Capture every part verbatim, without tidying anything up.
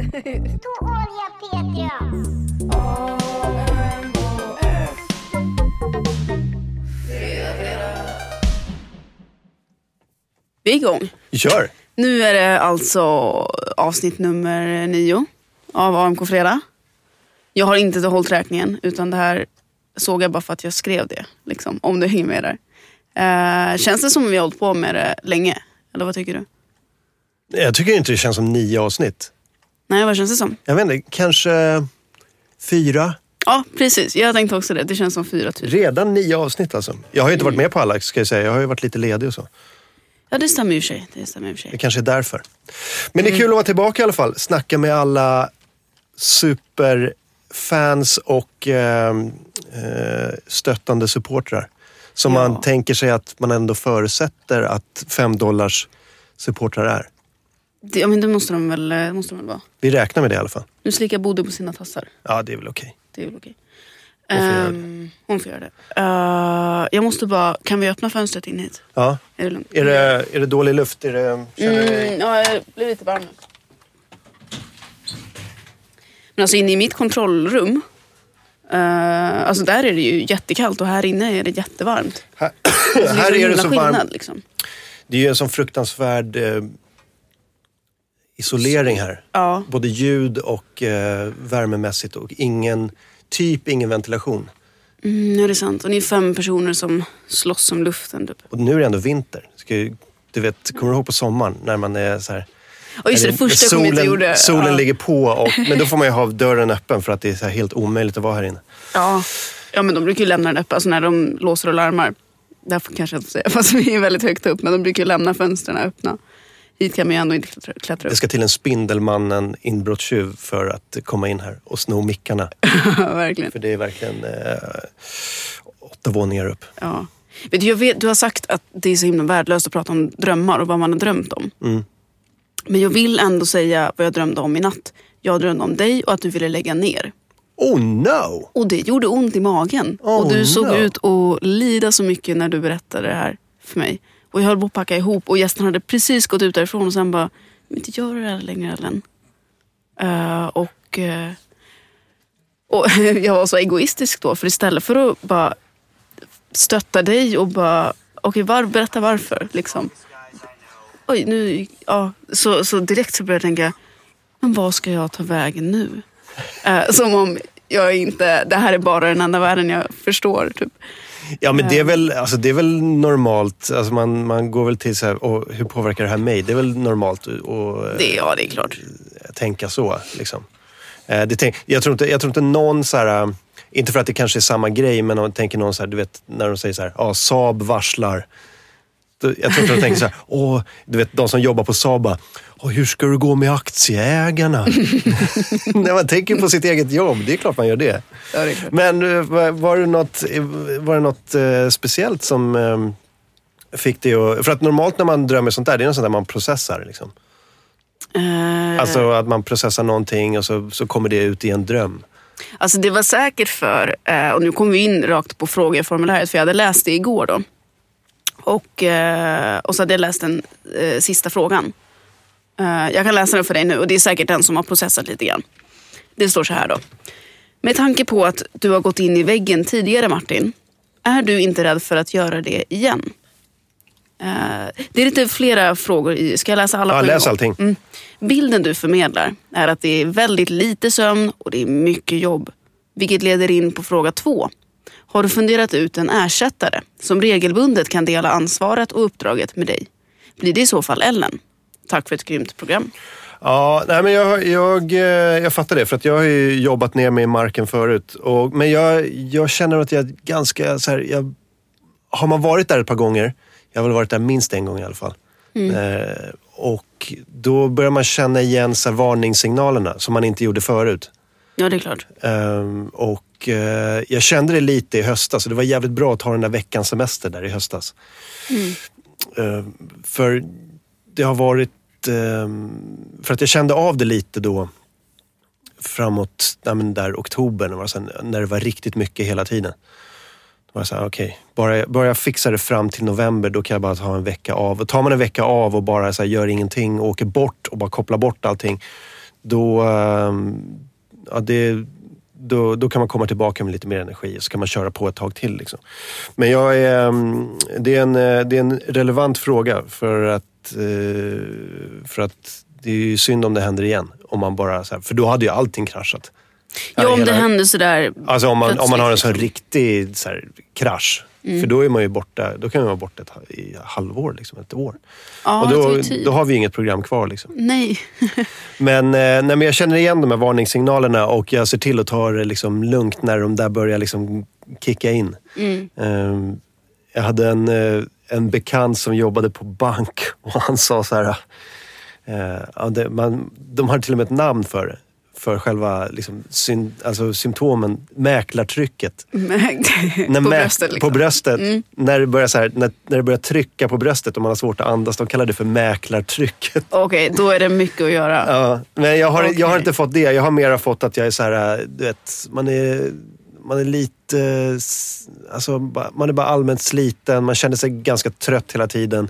Ståolja Petra. Vi är igång. Kör! Nu är det alltså avsnitt nummer nio av A M K-fredag. Jag har inte hållit räkningen, utan det här såg jag bara för att jag skrev det. Liksom, om du hänger med där. Uh, känns det som vi har hållit på med det länge? Eller vad tycker du? Jag tycker inte det känns som nio avsnitt. Nej, vad känns det som? Jag vet inte, kanske fyra? Ja, precis. Jag tänkte också det. Det känns som fyra typ. Redan nio avsnitt alltså. Jag har ju inte varit med på alla, ska jag säga. Jag har ju varit lite ledig och så. Ja, det stämmer ju sig. Det stämmer ju sig. Det kanske är därför. Men det är kul att vara tillbaka i alla fall. Snacka med alla superfans och eh, stöttande supportrar. Som Ja. man tänker sig att man ändå förutsätter att fem dollars supportrar är. Det, ja, men det måste de väl, måste de väl vara. Vi räknar med det i alla fall. Nu slickar Bodil på sina tassar. Ja, det är väl okej. Det är väl okej. Hon får göra Um, hon får göra det. Uh, jag måste bara... Kan vi öppna fönstret in hit? Ja. Är det lugnt? Är det, är det dålig luft? Är det, känner du dig... Mm, ja, jag blir lite varm nu. Men alltså inne i mitt kontrollrum... Uh, alltså där är det ju jättekallt och här inne är det jättevarmt. Här, Alltså, här är det så skillnad, varmt. liksom. Det är ju en sån fruktansvärd eh, isolering här. Ja. Både ljud och eh, värmemässigt och ingen, typ ingen ventilation. Mm, ja, det är sant. Och ni är fem personer som slåss om luften. Typ. Och nu är det ändå vinter. Ska ju, du vet, kommer du ihåg på sommaren när man är så här... Och just det, det första solen, jag kom hit och gjorde. Solen ja. ligger på, och, men då får man ju ha dörren öppen för att det är så här helt omöjligt att vara här inne. Ja. Ja, men de brukar ju lämna den öppen. Alltså när de låser och larmar. Därför kanske jag inte säga, fast vi är väldigt högt upp. Men de brukar ju lämna fönstren öppna. Hit kan man ju ändå inte klättra, klättra upp. Det ska till en Spindelmannen inbrottstjuv för att komma in här och sno mickarna. Verkligen. För det är verkligen eh, åtta våningar upp. Ja. Vet du, jag vet, du har sagt att det är så himla värdelöst att prata om drömmar och vad man har drömt om. Mm. Men jag vill ändå säga vad jag drömde om i natt. Jag drömde om dig och att du ville lägga ner. Oh no! Och det gjorde ont i magen. Oh, och du såg no. ut att lida så mycket när du berättade det här för mig. Och jag höll på att packa ihop och gästerna hade precis gått ut därifrån och sen bara, jag vill inte göra det här längre, Ellen. Uh, och, uh, och jag var så egoistisk då, för istället för att bara stötta dig och bara, okej, okay, var, berätta varför, liksom. Oj, nu, ja, så, så direkt så började jag tänka, men vad ska jag ta vägen nu? Uh, som om jag inte, det här är bara den enda världen jag förstår, typ. Ja, men det är väl, alltså, det är väl normalt. Alltså, man, man går väl till så här, och hur påverkar det här mig? Det är väl normalt att det, ja, det är klart. tänka så, liksom. Eh, det tänk, jag, tror inte, jag tror inte någon så här, inte för att det kanske är samma grej, men om man tänker någon så här, du vet, när de säger så här, ja, Saab varslar. Jag tror inte de tänker så här, åh, du vet, de som jobbar på Saab, åh, hur ska det gå med aktieägarna? När man tänker på sitt eget jobb, det är klart man gör det. Ja, det är klart. Men var det något, var det något eh, speciellt som eh, fick det att... För att normalt när man drömmer sånt där, det är något sånt där man processar, liksom. Uh, Alltså att man processar någonting och så, så kommer det ut i en dröm. Alltså det var säkert för, eh, och nu kommer vi in rakt på frågeformuläret, för jag hade läst det igår då. Och, eh, och så hade jag läst den eh, sista frågan. Eh, jag kan läsa den för dig nu och det är säkert den som har processat lite grann. Det står så här då. Med tanke på att du har gått in i väggen tidigare, Martin, är du inte rädd för att göra det igen? Uh, det är lite flera frågor i. Ska jag läsa alla? Ja, på läs allting. Mm. Bilden du förmedlar är att det är väldigt lite sömn och det är mycket jobb. Vilket leder in på fråga två. Har du funderat ut en ersättare som regelbundet kan dela ansvaret och uppdraget med dig? Blir det i så fall Ellen? Tack för ett grymt program. Ja, nej, men jag, jag, jag fattar det, för att jag har ju jobbat ner mig i marken förut. Och, men jag, jag känner att jag ganska så här, jag, har man varit där ett par gånger, jag har väl varit där minst en gång i alla fall. Mm. Eh, och då börjar man känna igen så här, varningssignalerna som man inte gjorde förut. Ja, det är klart. Eh, och eh, jag kände det lite i höstas, så det var jävligt bra att ta den där veckans semester där i höstas. Mm. Eh, för det har varit för att jag kände av det lite då framåt ja, men där oktober när det, var så, när det var riktigt mycket hela tiden. Då var jag så här, okej, okay, bara, bara jag fixar det fram till november, då kan jag bara ta en vecka av. Och tar man en vecka av och bara så här, gör ingenting och åker bort och bara kopplar bort allting, då, ja, det, då, då kan man komma tillbaka med lite mer energi och så kan man köra på ett tag till. Liksom. Men jag är, det, är en, det är en relevant fråga för att, för att det är ju synd om det händer igen. Om man bara, så här, för då hade ju allting kraschat. Ja, om hela, det händer sådär. Alltså om man, om man har en sån riktig så här, krasch. Mm. För då är man ju borta, då kan man vara borta ett i halvår, liksom, ett år. Ja, och då, då har vi inget program kvar. Liksom. Nej. men, eh, nej, men jag känner igen de här varningssignalerna och jag ser till att ta det liksom, lugnt när de där börjar liksom, kicka in. Mm. Eh, jag hade en, eh, en bekant som jobbade på bank och han sa så här, eh, ja, det, man, de har till och med ett namn för det. För själva liksom, syn, alltså, symptomen, mäklartrycket. när på bröstet. Liksom. På bröstet. Mm. När, det börjar så här, när, när det börjar trycka på bröstet och man har svårt att andas, de kallar det för mäklartrycket. Okej, okay, då är det mycket att göra. Ja, men jag har, okay. jag har inte fått det. Jag har mera fått att jag är så här, du vet, man är, man är lite, alltså, man är bara allmänt sliten, man känner sig ganska trött hela tiden.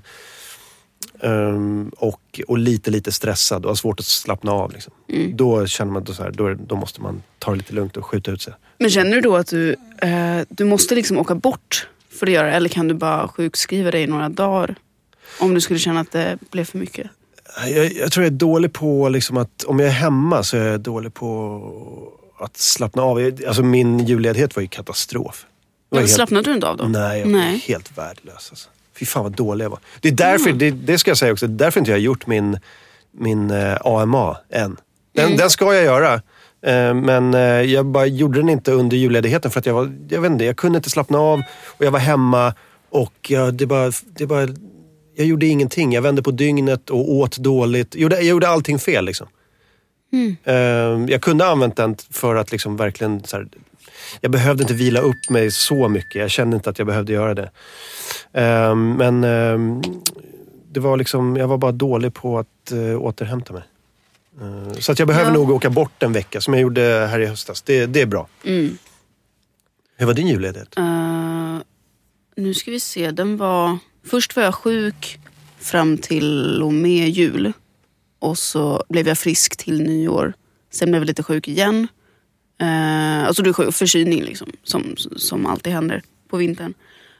Um, och, och lite lite stressad och har svårt att slappna av liksom. Mm. Då känner man då, så här, då, då måste man ta det lite lugnt och skjuta ut sig. Men känner du då att du, eh, du måste liksom åka bort för att göra det, eller kan du bara sjukskriva dig i några dagar om du skulle känna att det blev för mycket? Jag, jag tror jag är dålig på liksom att, om jag är hemma så är jag dålig på att slappna av. Alltså min julledighet var ju katastrof. Ja, helt... Slappnade du inte av då? Nej, jag var Nej. helt värdelös alltså. Fy fan vad dålig jag var. Det är därför, mm. det, det ska jag säga också, därför inte jag har gjort min, min uh, A M A än. Den, mm. den ska jag göra. Uh, men uh, jag bara gjorde den inte under julledigheten för att jag var, jag vet inte, jag kunde inte slappna av och jag var hemma och uh, det bara, det bara, jag gjorde ingenting. Jag vände på dygnet och åt dåligt. Jag gjorde, jag gjorde allting fel liksom. Mm. Uh, jag kunde ha använt den för att liksom verkligen så här, jag behövde inte vila upp mig så mycket. Jag kände inte att jag behövde göra det. Um, men um, det var liksom, jag var bara dålig på att uh, återhämta mig. Uh, så att jag behöver ja. nog åka bort en vecka som jag gjorde här i höstas. Det, det är bra. Mm. Hur var din julledighet? Uh, nu ska vi se. Den var... Först var jag sjuk fram till och med jul. Och så blev jag frisk till nyår. Sen blev jag lite sjuk igen. Uh, alltså du är sjuk, förkylning liksom. Som, som alltid händer på vintern.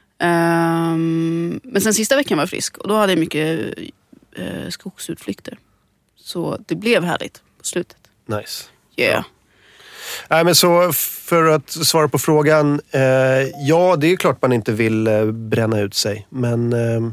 Um, men sen sista veckan var jag frisk. Och då hade jag mycket uh, skogsutflykter. Så det blev härligt på slutet. Nice. Yeah. Nej, ja. men så för att svara på frågan. Eh, ja, det är klart man inte vill eh, bränna ut sig. Men, eh,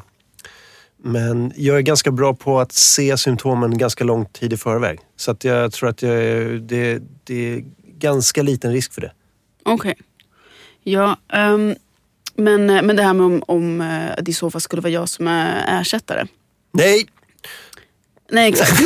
men jag är ganska bra på att se symptomen ganska lång tid i förväg. Så att jag tror att jag är, det, det är ganska liten risk för det. Okej. Okay. Ja, um, men, men det här med om, om det i så fall skulle vara jag som är ersättare. Nej! Nej, exakt.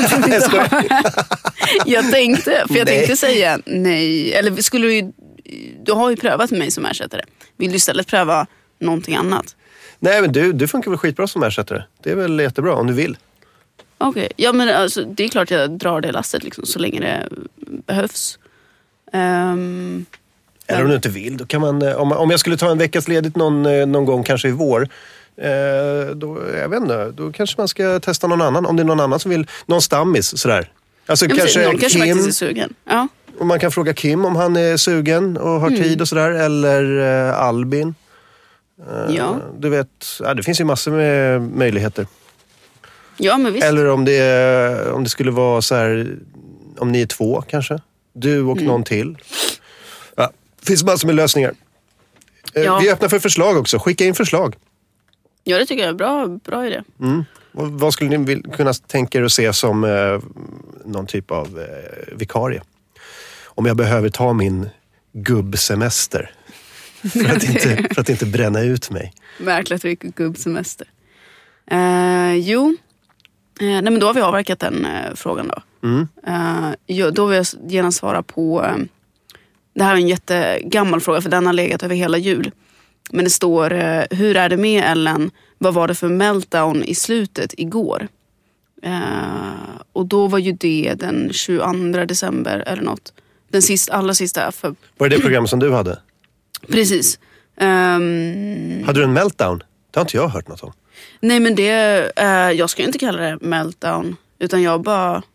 jag tänkte, för jag nej. tänkte säga nej. Eller skulle du, du har ju prövat mig som ersättare. Vill du istället pröva någonting annat? Nej, men du, du funkar väl skitbra som ersättare. Det är väl jättebra om du vill. Okej, okay. Ja men alltså, det är klart jag drar det lasset liksom, så länge det behövs. Um, Eller om du inte vill, då kan man, om, om jag skulle ta en veckas ledigt någon, någon gång, kanske i vår, eh, då, jag vet inte, då kanske man ska testa någon annan, om det är någon annan som vill, någon stammis sådär. Alltså ja, kanske någon kanske Kim, faktiskt är sugen. Ja. Och man kan fråga Kim om han är sugen och har mm. tid och sådär, eller eh, Albin. Eh, ja. Du vet, ja, det finns ju massor med möjligheter. Ja, men visst. Eller om det, om det skulle vara så här, om ni är två kanske. Du och mm. någon till. Ja, det finns massor med lösningar. Ja. Vi är öppna för förslag också. Skicka in förslag. Ja, det tycker jag är bra, bra idé. Mm. Och vad skulle ni kunna tänka er att se som eh, någon typ av eh, vikarie? Om jag behöver ta min gubbsemester. För att, inte, för att inte bränna ut mig. Verkligen mycket gubbsemester. Eh, jo. Eh, nej, men då har vi avverkat den eh, frågan då. Mm. Eh, jo, då vill jag gärna svara på... Eh, det här är en jättegammal fråga, för den har legat över hela jul. Men det står, eh, hur är det med Ellen? Vad var det för meltdown i slutet igår? Eh, och då var ju det den tjugoandra december eller något. Den sista, allra sista. För... Var det det program som du hade? Precis. Um... Hade du en meltdown? Det har inte jag hört något om. Nej, men det, eh, jag ska inte kalla det meltdown. Utan jag bara,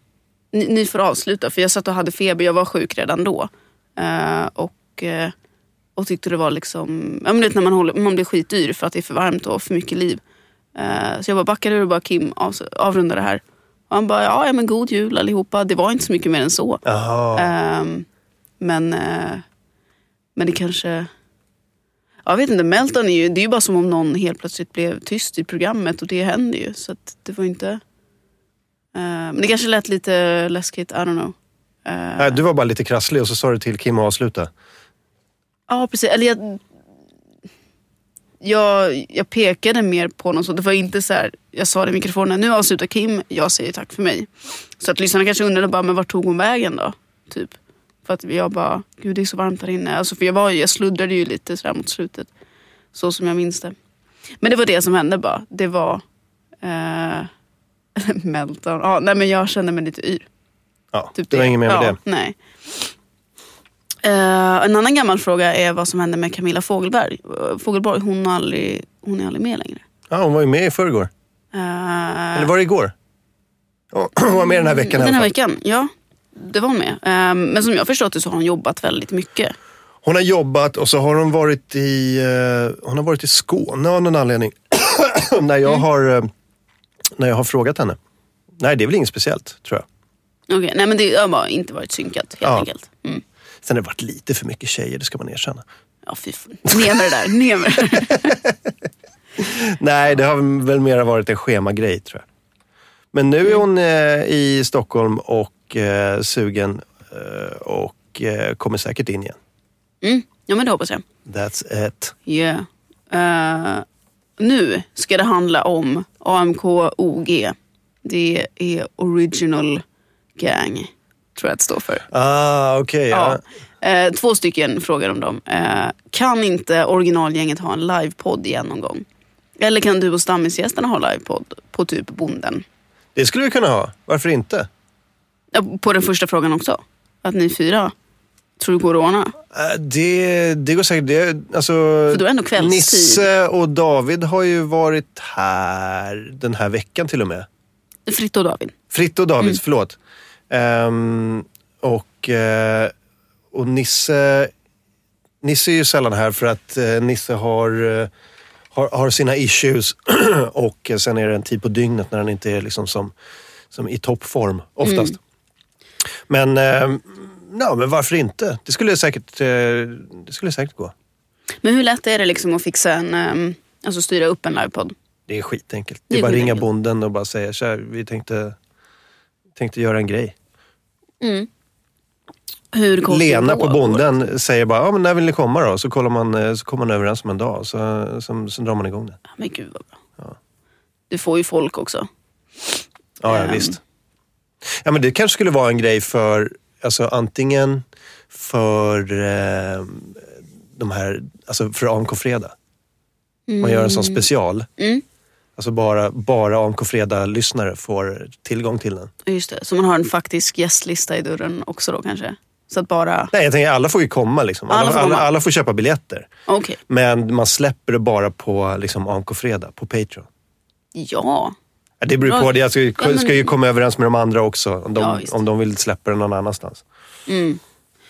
ni, ni får avsluta. För jag satt och hade feber, jag var sjuk redan då. Uh, och, uh, och tyckte det var liksom... Ja, men vet, när man, håller, man blir skitdyr för att det är för varmt och för mycket liv. Uh, så jag bara backade ur och bara Kim av, avrunda det här. Och han bara, ja, ja men god jul allihopa. Det var inte så mycket mer än så. Uh, men, uh, men det kanske... Jag vet inte, Meltdown är ju, det är ju bara som om någon helt plötsligt blev tyst i programmet och det hände ju. Så att det var inte... Uh, men det kanske lät lite läskigt, I don't know. Uh, Nej, du var bara lite krasslig och så sa du till Kim att avsluta. Ja, precis. Eller jag, jag, jag pekade mer på något så. Det var inte så här, jag sa det i mikrofonen, nu avslutar Kim, jag säger tack för mig. Så att lyssnarna kanske undrade bara, men vart tog hon vägen då? Typ. För att jag bara, gud det är så varmt här inne. Alltså för jag, var, jag sluddrade ju lite sådär mot slutet. Så som jag minns det. Men det var det som hände bara. Det var eh, Meltdown. Ja, nej men jag kände mig lite yr. Ja, typ det var inget mer med ja, det. Nej. Uh, en annan gammal fråga är vad som hände med Camilla Fogelberg. Uh, Fogelborg, hon, har aldrig, hon är aldrig med längre. Ja, hon var ju med i förrgår. Uh, Eller var det igår? Hon var med den här veckan. Den här veckan, ja. Det var hon med. Uh, men som jag förstått det så har hon jobbat väldigt mycket. Hon har jobbat och så har hon varit i, uh, hon har varit i Skåne av någon anledning. när, jag mm. har, uh, när jag har frågat henne. Nej, det är väl inget speciellt, tror jag. Okej, okay, nej men det har bara inte varit synkat, helt ja. enkelt. Mm. Sen har det varit lite för mycket tjejer, det ska man erkänna. Ja, fy fan. Ner med det där, ner med det där. Nej, det har väl mer varit en schemagrej, tror jag. Men nu är hon eh, i Stockholm och eh, sugen eh, och eh, kommer säkert in igen. Mm, ja men det hoppas jag. That's it. Yeah. Uh, nu ska det handla om A M K O G. Det är Original Gang, tror jag att det står för. Ah, okej. Okay, ja. ja. eh, två stycken frågar om dem. Eh, kan inte originalgänget ha en livepodd igen någon gång? Eller kan du och stammisgästerna ha livepodd på typ Bonden? Det skulle vi kunna ha. Varför inte? Ja, på den första frågan också. Att ni fyra tror du går att ordna? Eh, det, det går säkert. Det, alltså, för då är ändå kvällstid. Nisse och David har ju varit här den här veckan till och med. Fritt och David. Fritt och David, mm. förlåt. Um, och, uh, och Nisse Nisse är ju sällan här för att uh, Nisse har, uh, har, har sina issues och uh, sen är det en tid på dygnet när han inte är liksom som, som i toppform oftast. Mm. Men, uh, no, men varför inte? Det skulle säkert, uh, det skulle säkert gå. Men hur lätt är det liksom att fixa en, um, alltså styra upp en livepodd? Det är skitenkelt. Det är, det är bara ringa Bonden och bara säga så här, vi tänkte, tänkte göra en grej. Mm. Hur Lena på Bonden säger bara, ja men när vill ni komma då? Så kollar man, så kommer man överens om en dag. Så, så, så drar man igång det. Ja, men gud vad bra. Ja. Du får ju folk också. Ja, ja um. visst. Ja men det kanske skulle vara en grej för, alltså antingen för eh, de här, alltså för A M K-fredag. Mm. Man gör en sån special. Mm. Alltså bara, bara A M K-fredag-lyssnare får tillgång till den. Just det, så man har en faktisk gästlista i dörren också då kanske? Så att bara... Nej, jag tänker alla får ju komma liksom. Alla, alla, får, alla, alla får köpa biljetter. Okay. Men man släpper det bara på liksom, A M K-fredag, på Patreon. Ja. Ja det beror på det. Jag ska, ja, men... ska ju komma överens med de andra också. Om de, ja, om de vill släppa den någon annanstans. Mm.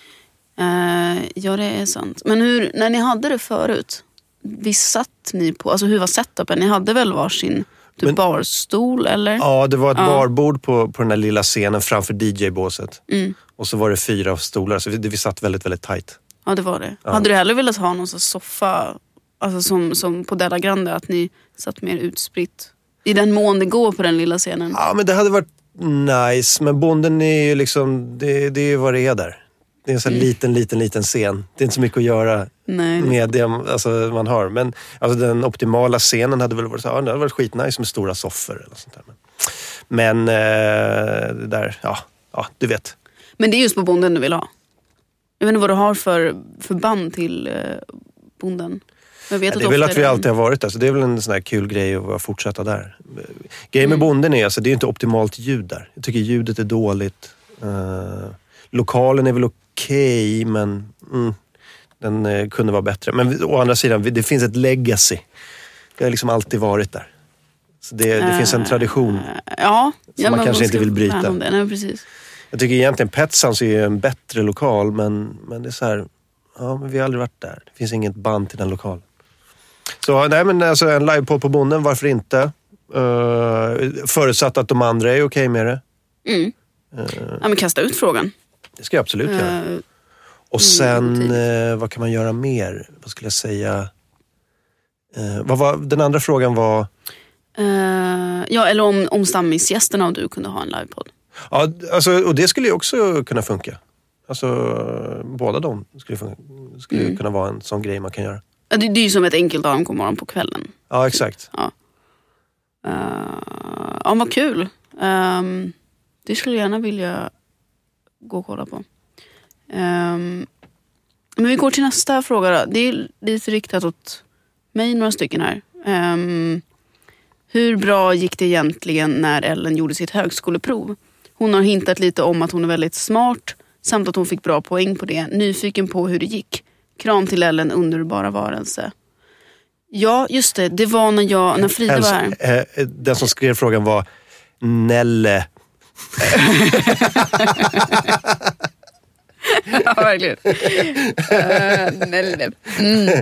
Uh, ja, det är sant. Men hur, när ni hade det förut... Vi satt ni på, alltså hur var setupen? Ni hade väl varsin typ Men, barstol eller? Ja, det var ett ja. barbord på, på den här lilla scenen framför D J-båset. Mm. Och så var det fyra stolar, så vi, vi satt väldigt, väldigt tajt. Ja, det var det. Ja. Hade du hellre velat ha någon sån soffa, alltså som, som på Della Grande, att ni satt mer utspritt? I den mån det går på den lilla scenen. Ja, men det hade varit nice. Men Bonden är ju liksom, det, det är vad det är där. Det är en sån mm. liten, liten, liten scen. Det är inte så mycket att göra Nej. med det alltså, man har. Men alltså, den optimala scenen hade väl varit, ja, det hade varit skitnice med stora soffor eller sånt där. Men eh, det där, ja, ja, du vet. Men det är just på Bonden du vill ha? Jag vet inte vad du har för, för band till eh, Bonden. Jag vet ja, det är väl att vi alltid har varit där. Så det är väl en sån här kul grej att fortsätta där. Grejen med mm. Bonden är alltså, det är inte optimalt ljud där. Jag tycker ljudet är dåligt. Uh, lokalen är väl okej. Okej, men mm, den eh, kunde vara bättre. Men å andra sidan, det finns ett legacy. Det har liksom alltid varit där. Så det, det uh, finns en tradition ja, som ja, man kanske inte vill bryta. Det. Nej, precis. Jag tycker egentligen Petsans är ju en bättre lokal, men, men det är så här, ja, men vi har aldrig varit där. Det finns inget band till den lokalen. Så nej, men alltså en livepodd på Bonden, varför inte? Uh, förutsatt att de andra är okej okay med det. Mm. Uh, ja, men kasta ut frågan. Det ska jag absolut uh, göra. Och sen, uh, vad kan man göra mer? Vad skulle jag säga? Uh, vad var, den andra frågan var... Uh, ja, eller om, om stammisgästerna och du kunde ha en livepodd. Ja, alltså, och det skulle ju också kunna funka. Alltså, båda de skulle, funka, skulle mm. kunna vara en sån grej man kan göra. Det, det är ju som ett enkelt A M K-morgon på kvällen. Ja, exakt. Ja, uh, ja vad kul. Um, det skulle jag gärna vilja gå och kolla på. Um, men vi går till nästa fråga då. Det är lite riktat åt mig, några stycken här. Um, hur bra gick det egentligen när Ellen gjorde sitt högskoleprov? Hon har hintat lite om att hon är väldigt smart, samt att hon fick bra poäng på det. Nyfiken på hur det gick. Kram till Ellen, underbara varelse. Ja, just det. Det var när, jag, när Frida alltså, var här. Eh, den som skrev frågan var Nelle. Ja, verkligen. Uh, Nelle. Mm.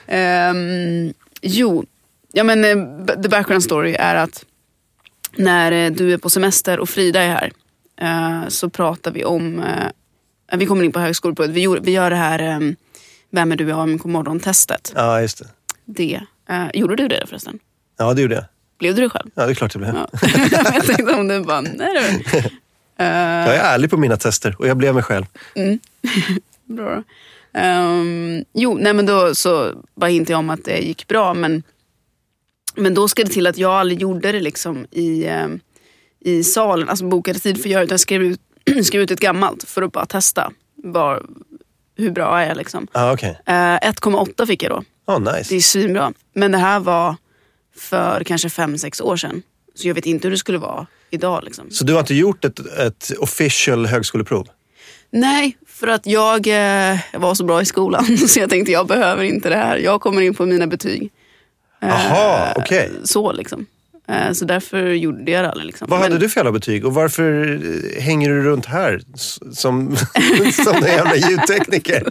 Um, jo, ja, men the background story är att när du är på semester och Frida är här uh, så pratar vi om... Uh, vi kommer in på högskoleprovet. Vi, vi gör det här... Um, Vem är du i A M K-morgon-testet? Ja, just det. Det. Uh, gjorde du det förresten? Ja, det gjorde jag. Blev du det själv? Ja, det är klart det blev. Ja. Jag tänkte om du bara, nej du. Uh, jag är ärlig på mina tester och jag blev mig själv. Mm. Bra. Um, jo, nej men då så bara inte jag om att det gick bra. Men, men då ska det till att jag aldrig gjorde det liksom i, um, i salen. Alltså bokade tid för att göra det. Jag skrev ut, skrev ut ett gammalt för att bara testa. Bara... Hur bra är jag liksom? Ah, okay. uh, ett komma åtta fick jag då. Oh, nice. Det är svinbra. Men det här var för kanske fem sex år sedan. Så jag vet inte hur det skulle vara idag. Liksom. Så du har inte gjort ett, ett official högskoleprov? Nej, för att jag eh, var så bra i skolan. Så jag tänkte jag behöver inte det här. Jag kommer in på mina betyg. Jaha, uh, okej. Okay. Så liksom. Uh, så därför gjorde jag det aldrig. Liksom. Vad Men... hade du för jävla betyg? Och varför hänger du runt här som, som en jävla ljudtekniker?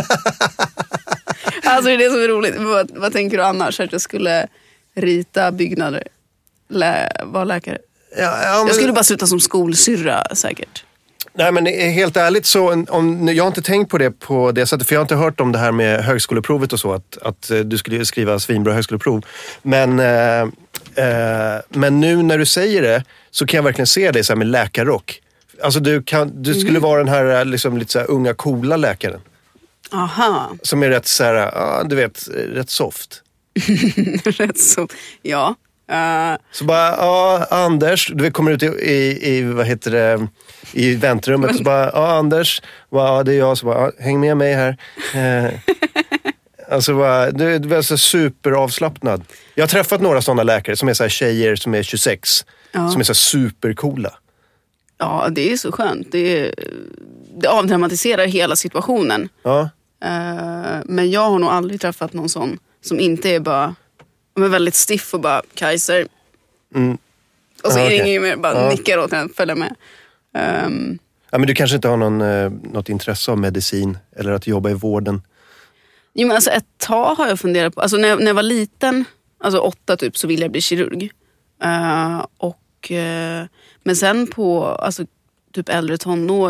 Alltså det är det som är roligt. Vad, vad tänker du annars? Att jag skulle rita byggnader? Lä, vara läkare? Ja, ja, men... Jag skulle bara sluta som skolsyrra säkert. Nej, men helt ärligt så, om, jag har inte tänkt på det på det sättet, för jag har inte hört om det här med högskoleprovet och så, att, att du skulle skriva svinbra högskoleprov. Men, eh, eh, men nu när du säger det så kan jag verkligen se dig så här med läkarrock. Alltså du, kan, du skulle mm. vara den här liksom, lite så här unga, coola läkaren. Aha. Som är rätt så här, ja, du vet, rätt soft. Rätt soft, ja. Uh... Så bara, ja, Anders, du kommer ut i, i, i vad heter det, i väntrummet. Men... Så bara, ja, Anders, ja, det är jag. Så bara, ja, häng med mig här. Eh, alltså bara, du, du är så superavslappnad. Jag har träffat några sådana läkare som är så här tjejer som är tjugosex. Ja. Som är så här supercoola. Ja, det är så skönt. Det, är, det avdramatiserar hela situationen. Ja. Uh, men jag har nog aldrig träffat någon sån som inte är bara... De är väldigt stiff och bara, Kaiser. Mm. Och så ah, är det okay. ingen mer, bara ah. nickar åt henne, följer med. Um, ja, men du kanske inte har någon, eh, något intresse av medicin eller att jobba i vården? Jo, men alltså ett tag har jag funderat på, alltså när jag, när jag var liten, alltså åtta typ, så ville jag bli kirurg. Uh, och, uh, men sen på alltså, typ äldre tonår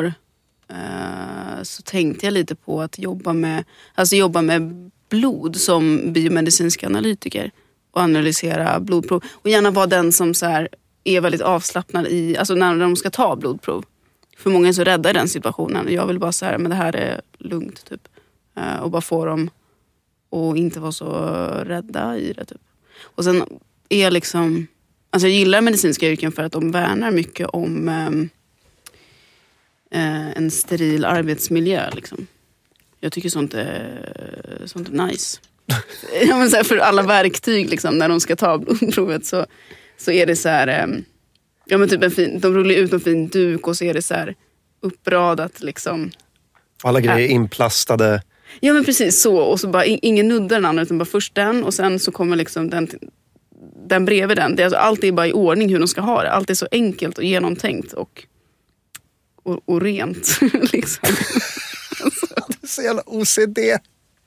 uh, så tänkte jag lite på att jobba med, alltså jobba med blod som biomedicinsk analytiker. Och analysera blodprov. Och gärna vara den som så här är väldigt avslappnad i, alltså när de ska ta blodprov. För många är så rädda i den situationen. Jag vill bara så här, men det här är lugnt typ. Uh, och bara få dem och inte vara så rädda i det typ. Och sen är jag liksom, alltså jag gillar medicinska yrken för att de värnar mycket om um, uh, en steril arbetsmiljö liksom. Jag tycker sånt är, sånt är nice. Ja, men så här, för alla verktyg liksom, när de ska ta blodprovet så, så är det så här, ja men typ en fin, de rullar ut en fin duk och så är det så här uppradat liksom. Alla grejer är inplastade. Ja men precis så, och så bara ingen nuddar den andra utan bara först den och sen så kommer liksom den, den bredvid den. Det är alltså, allt är bara i ordning hur de ska ha det. Allt är så enkelt och genomtänkt och, och, och rent. Liksom. Det är så jävla O C D.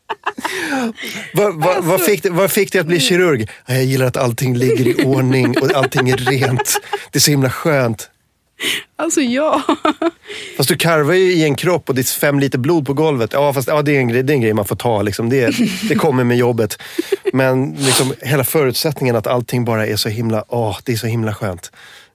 Vad, vad, vad, fick det, vad fick det att bli kirurg? Jag gillar att allting ligger i ordning och allting är rent. Det är så himla skönt. Alltså ja. Fast du karvar ju i en kropp och det är fem liter blod på golvet. Ja, fast ja, det, är en grej, det är en grej man får ta. Liksom. Det, det kommer med jobbet. Men liksom, hela förutsättningen att allting bara är så himla... Åh, det är så himla skönt.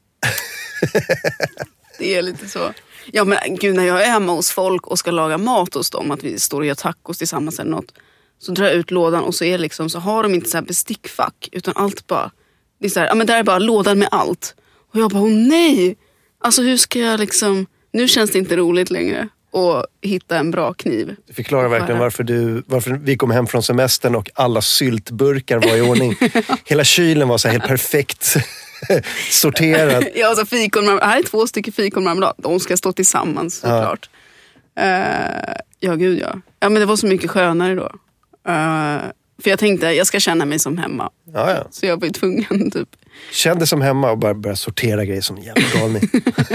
Det är lite så. Ja men gud, när jag är hemma hos folk och ska laga mat hos dem, att vi står och gör tacos tillsammans eller något, så drar jag ut lådan och så är liksom, så har de inte så här bestickfack, utan allt bara, det är så här, ja men där är bara lådan med allt. Och jag bara, åh nej! Alltså hur ska jag liksom, nu känns det inte roligt längre att hitta en bra kniv. Du förklarar verkligen varför, du, varför vi kom hem från semestern och alla syltburkar var i ordning. Hela kylen var så här helt perfekt sorterad. Ja, alltså fikonmarmelad. Här är två stycken fikonmarmelad. De ska stå tillsammans såklart. Ja. Uh, ja, gud ja. Ja, men det var så mycket skönare då. Uh, för jag tänkte, jag ska känna mig som hemma. Ja, ja. Så jag var ju tvungen typ. Känn dig som hemma och bara börja sortera grejer som en jävla galning.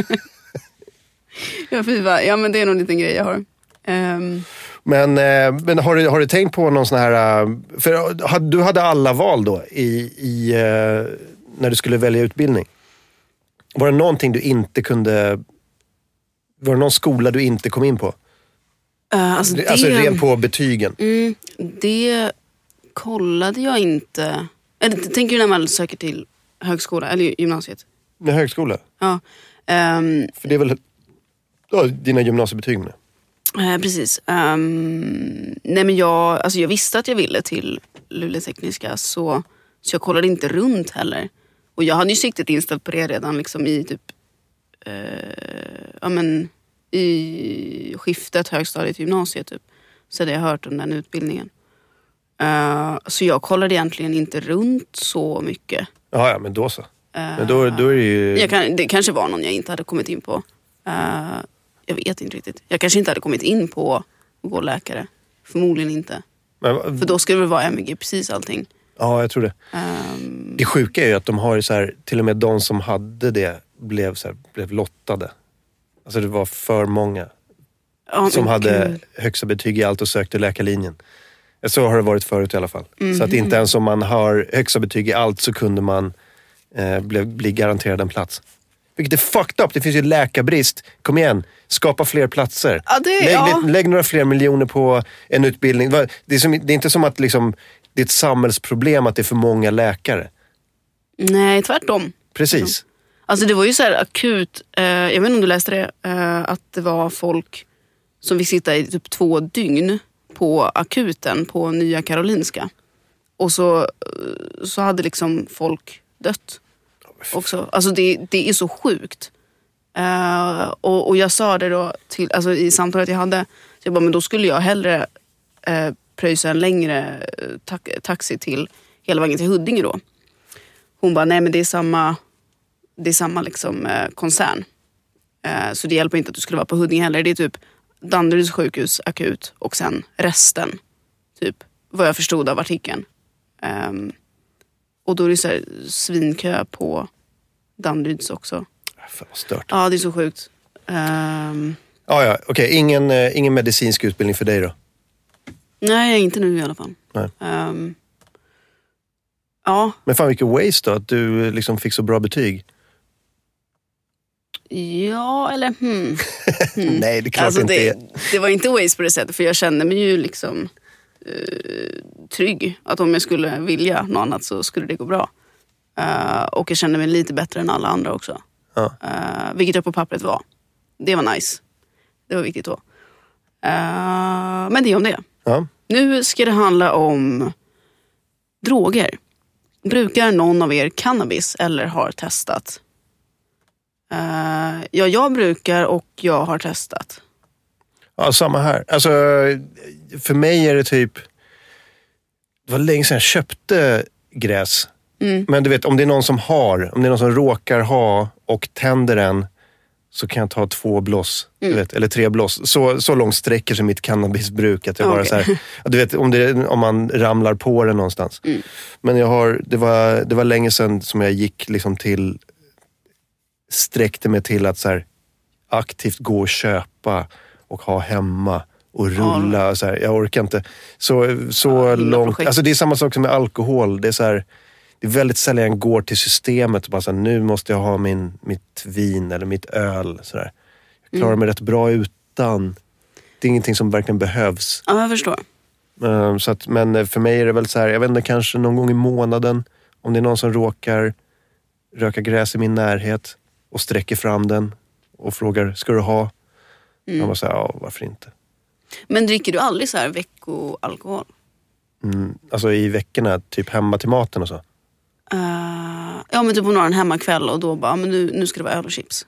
Ja, fy va. Ja, men det är nog en liten grej jag har. Um. Men, eh, men har, du, har du tänkt på någon sån här... För du hade alla val då i... i eh, när du skulle välja utbildning. Var det någonting du inte kunde... Var det någon skola du inte kom in på? Uh, alltså, det, alltså rent på betygen. Mm, det kollade jag inte. Eller tänker du när man söker till högskola eller gymnasiet? Nej, högskola? Ja. Um, För det är väl ja, dina gymnasiebetyg med? Uh, precis. Um, nej men jag, alltså jag visste att jag ville till Luleå tekniska, så, så jag kollade inte runt heller. Och jag hade ju siktet inställt på det redan liksom i typ uh, ja men i skiftet högstadiet till gymnasiet typ. Så hade jag hört om den utbildningen. Uh, så jag kollade egentligen inte runt så mycket. Ja, ja men då så. Uh, men då, då är det ju... Jag kan, det kanske var någon jag inte hade kommit in på. Uh, jag vet inte riktigt. Jag kanske inte hade kommit in på att gå läkare. Förmodligen inte. Men, för då skulle det vara M V G precis allting. Ja, jag tror det. Um, det sjuka är ju att de har så här, till och med de som hade det blev, så här, blev lottade. Alltså det var för många ja, som hade Gud. högsta betyg i allt och sökte läkarlinjen. Så har det varit förut i alla fall. Mm-hmm. Så att inte ens om man har högsta betyg i allt så kunde man eh, bli, bli garanterad en plats. Vilket är fucked up. Det finns ju läkarbrist. Kom igen, skapa fler platser. Ja, det, lägg, ja. lägg några fler miljoner på en utbildning. Det är, som, det är inte som att liksom, det är ett samhällsproblem att det är för många läkare. Nej, tvärtom. Precis. Alltså det var ju så här akut, eh, jag vet inte om du läste det, eh, att det var folk som fick sitta i typ två dygn på akuten på Nya Karolinska. Och så, så hade liksom folk dött också. Alltså det, det är så sjukt. Uh, och, och jag sa det då till, alltså i samtalet jag hade, så jag bara, men då skulle jag hellre uh, pröjsa en längre ta- taxi till hela vägen till Huddinge då. Hon bara, nej men det är samma, det är samma liksom uh, koncern. Uh, så det hjälper inte att du skulle vara på Huddinge heller. Det är typ Danderyds sjukhus akut och sen resten. Typ vad jag förstod av artikeln. Um, och då är det så här svinkö på Danderyds också. Fan vad stört. Ja, det är så sjukt. Um, ja, ja, okej. Okay. Ingen, uh, ingen medicinsk utbildning för dig då? Nej, inte nu i alla fall. Nej. Um, ja. Men fan vilken waste då, att du liksom fick så bra betyg. Ja, eller hmm. hmm. Nej, det är klart alltså, inte det, är. Det var inte waste på det sättet, för jag kände mig ju liksom uh, trygg. Att om jag skulle vilja något annat så skulle det gå bra. Uh, och jag kände mig lite bättre än alla andra också. Ja. Uh, vilket jag på pappret var. Det var nice. Det var viktigt då. Uh, men det är om det. Ja. Nu ska det handla om droger. Brukar någon av er cannabis eller har testat? Uh, ja, jag brukar och jag har testat. Ja, samma här. Alltså, för mig är det typ... Det var länge sedan jag köpte gräs. Mm. Men du vet, om det är någon som har, om det är någon som råkar ha och tänder den, så kan jag ta två blås, mm. du vet, eller tre blås. Så, så långt sträcker sig mitt cannabisbruk att jag okay. bara så här, du vet, om, det, om man ramlar på det någonstans. Mm. Men jag har, det var, det var länge sedan som jag gick liksom till, sträckte mig till att så här, aktivt gå och köpa och ha hemma och rulla. Ja. Så här, jag orkar inte. Så, så Ja, långt. projekt. Alltså det är samma sak som med alkohol. Det är så här, det är väldigt sällan jag går till systemet och bara så här, nu måste jag ha min, mitt vin eller mitt öl. Så där. Jag klarar mig rätt bra utan. Det är ingenting som verkligen behövs. Ja, jag förstår. Um, så att, men för mig är det väl så här, jag vet inte, kanske någon gång i månaden, om det är någon som råkar röka gräs i min närhet och sträcker fram den och frågar, ska du ha? Mm. Jag bara säger, ja, varför inte? Men dricker du aldrig så här veckoalkohol? Mm, alltså i veckorna, typ hemma till maten och så? Uh, ja, men typ om du har en hemmakväll och då bara, men nu, nu ska det vara öl och chips.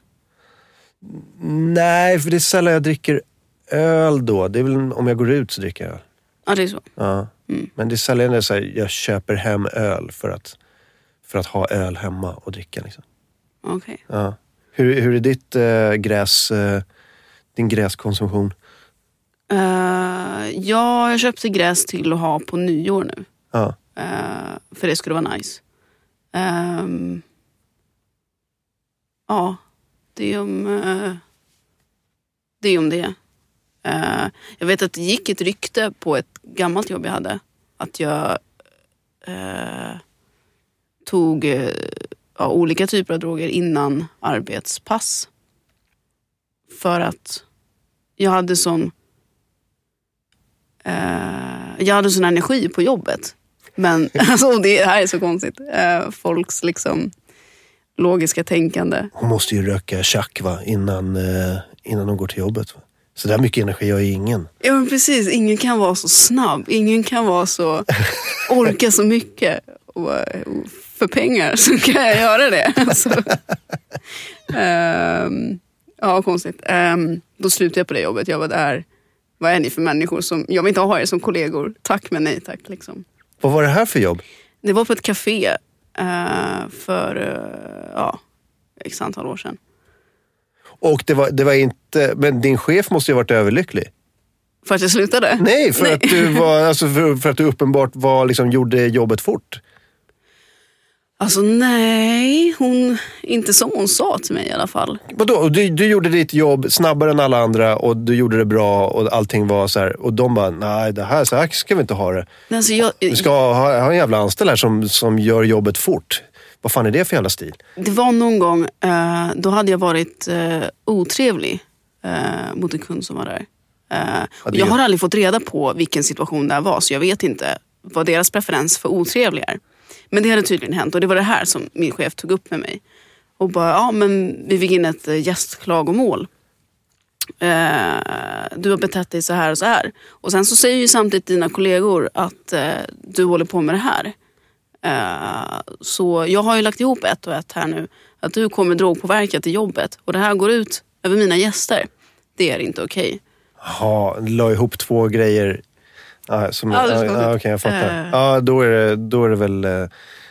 Nej, för det är sällan jag dricker öl då. Det är väl om jag går ut så dricker jag öl. Ja, det är så. Ja. Mm. Men det är sällan det är så här, jag köper hem öl för att, för att ha öl hemma och dricka. Liksom. Okej. Okay. Ja. Hur, hur är ditt äh, gräs, äh, din gräskonsumtion? Uh, ja, jag köpte gräs till att ha på nyår nu. Ja. Uh, för det skulle vara nice. Um, ja, det är om uh, det är om det. Uh, jag vet att det gick ett rykte på ett gammalt jobb jag hade. Att jag uh, tog uh, ja, olika typer av droger innan arbetspass. För att jag hade sån uh, jag hade sån energi på jobbet. Men alltså, det här är så konstigt. Uh, folks liksom logiska tänkande. Hon måste ju röka tjack va? Innan, uh, innan hon går till jobbet va? Så där mycket energi har ju ingen. Ja, men precis. Ingen kan vara så snabb. Ingen kan vara så... orka så mycket. Och, och för pengar så kan jag göra det. Alltså. um, ja, konstigt. Um, då slutade jag på det jobbet. Jag var där. Vad är ni för människor som... Jag vill inte ha er som kollegor. Tack men nej tack. Liksom. Vad var det här för jobb? Det var på ett café. Uh, för... Uh, ja, x antal år sedan. Och det var, det var inte... Men din chef måste ju ha varit överlycklig. För att jag slutade? Nej, för, Nej. Att, du var, alltså för, för att du uppenbart var, liksom, gjorde jobbet fort. Alltså nej, hon... Inte som hon sa till mig i alla fall. Vadå? Du, du gjorde ditt jobb snabbare än alla andra och du gjorde det bra och allting var så här. Och de bara, nej det här, så här ska vi inte ha det. Nej, alltså jag, Du ska ha, ha en jävla anställd här som, som gör jobbet fort. Vad fan är det för jävla stil? Det var någon gång, eh, då hade jag varit eh, otrevlig eh, mot en kund som var där. Eh, Ja, och jag har aldrig fått reda på vilken situation det var, så jag vet inte vad deras preferens för otrevlig är. Men det hade tydligen hänt och det var det här som min chef tog upp med mig. Och bara, ja men vi fick in ett eh, gästklagomål. Eh, du har betett dig så här och så här. Och sen så säger ju samtidigt dina kollegor att eh, du håller på med det här. Uh, så jag har ju lagt ihop ett och ett här nu. Att du kommer drogpåverkad till jobbet. Och det här går ut över mina gäster. Det är inte okej. Okay. Ja, la ihop två grejer. Ah, som, ja, ah, ah, okay, jag fattar. Uh, Ja, då är det, då är det väl... Uh,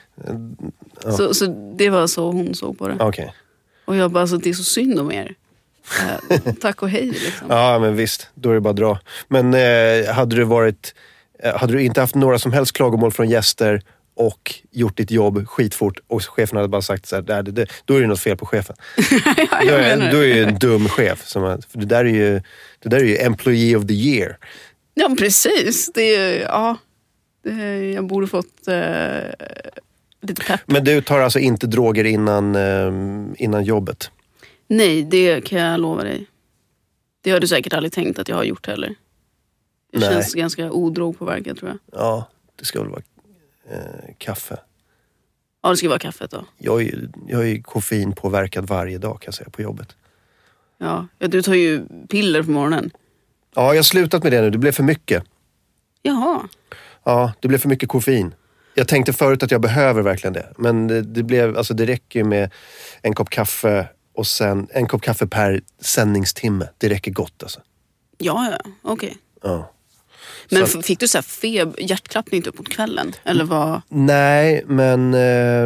uh. Så, så det var så hon såg på det. Okay. Och jag bara, så det är så synd om er. Uh, tack och hej liksom. Ja, men visst. Då är det bara dra. Men uh, hade du varit... Uh, hade du inte haft några som helst klagomål från gäster och gjort ditt jobb skitfort och chefen hade bara sagt så här, det, det, då är det något fel på chefen. Ja, då, är, då är ju en dum chef. Som, för det där är ju det där är ju employee of the year. Ja, precis. Det är, ja, det är, jag borde fått uh, lite pepp. Men du tar alltså inte droger innan, uh, innan jobbet? Nej, det kan jag lova dig. Det har du säkert aldrig tänkt att jag har gjort heller. Det Nej. känns ganska odrogpåverkad tror jag. Ja, det ska väl vara eh, kaffe. Ja, det ska vara kaffet då. Jag är, jag är koffeinpåverkad varje dag kan jag säga på jobbet. Ja, ja, du tar ju piller på morgonen. Ja, jag har slutat med det nu. Det blev för mycket. Jaha. Ja, det blev för mycket koffein. Jag tänkte förut att jag behöver verkligen det. Men det, det blev, alltså det räcker ju med en kopp kaffe och sen en kopp kaffe per sändningstimme. Det räcker gott alltså. Ja, ja, okej. Okay. Ja. Men så, fick du så här feb, hjärtklappning typ mot kvällen? Eller vad? Nej, men eh,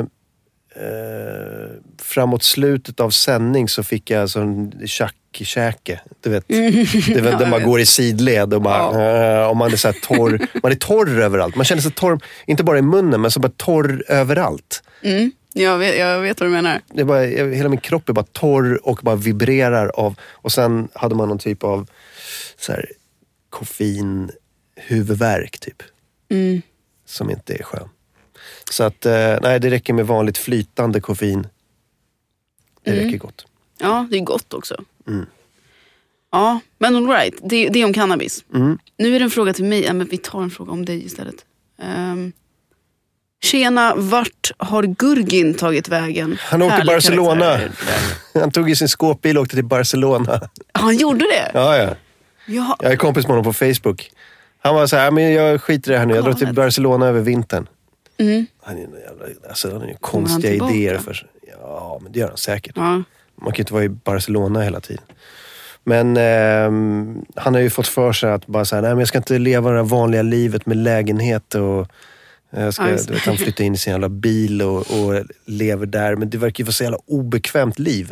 eh, framåt slutet av sändning så fick jag sån tjackkäke. Du vet, mm. det vet, där man går i sidled och, bara, ja. eh, och man är så här torr. Man är torr överallt. Man känner sig torr, inte bara i munnen men så bara torr överallt. Mm. Jag vet, jag vet vad du menar. Det är bara, hela min kropp är bara torr och bara vibrerar av. Och sen hade man någon typ av så här, koffein huvudvärk typ. Mm. Som inte är skön. Så att, eh, nej, det räcker med vanligt flytande koffein. Det Mm. räcker gott. Ja, det är gott också. Mm. Ja, men all right. Det, det är om cannabis. Mm. Nu är det en fråga till mig. Ja, men vi tar en fråga om dig istället. Um, tjena, vart har Gurgin tagit vägen? Han åkte till Barcelona. Han tog i sin skåpbil och åkte till Barcelona. Han gjorde det? Ja, ja. Ja. Jag är kompis med honom på Facebook. Han var så här, men jag skiter i det här nu. Jag drar till Barcelona över vintern. Mm. Han är en jävla, alltså, han har ju konstiga idéer för sig. Ja, men det gör han säkert. Ja. Man kan ju inte vara i Barcelona hela tiden. Men eh, han har ju fått för sig att bara säga, nej men jag ska inte leva det vanliga livet med lägenhet och jag ska, Ja, du vet, han flyttar in i sin jävla bil och, och lever där. Men det verkar ju vara så jävla obekvämt liv.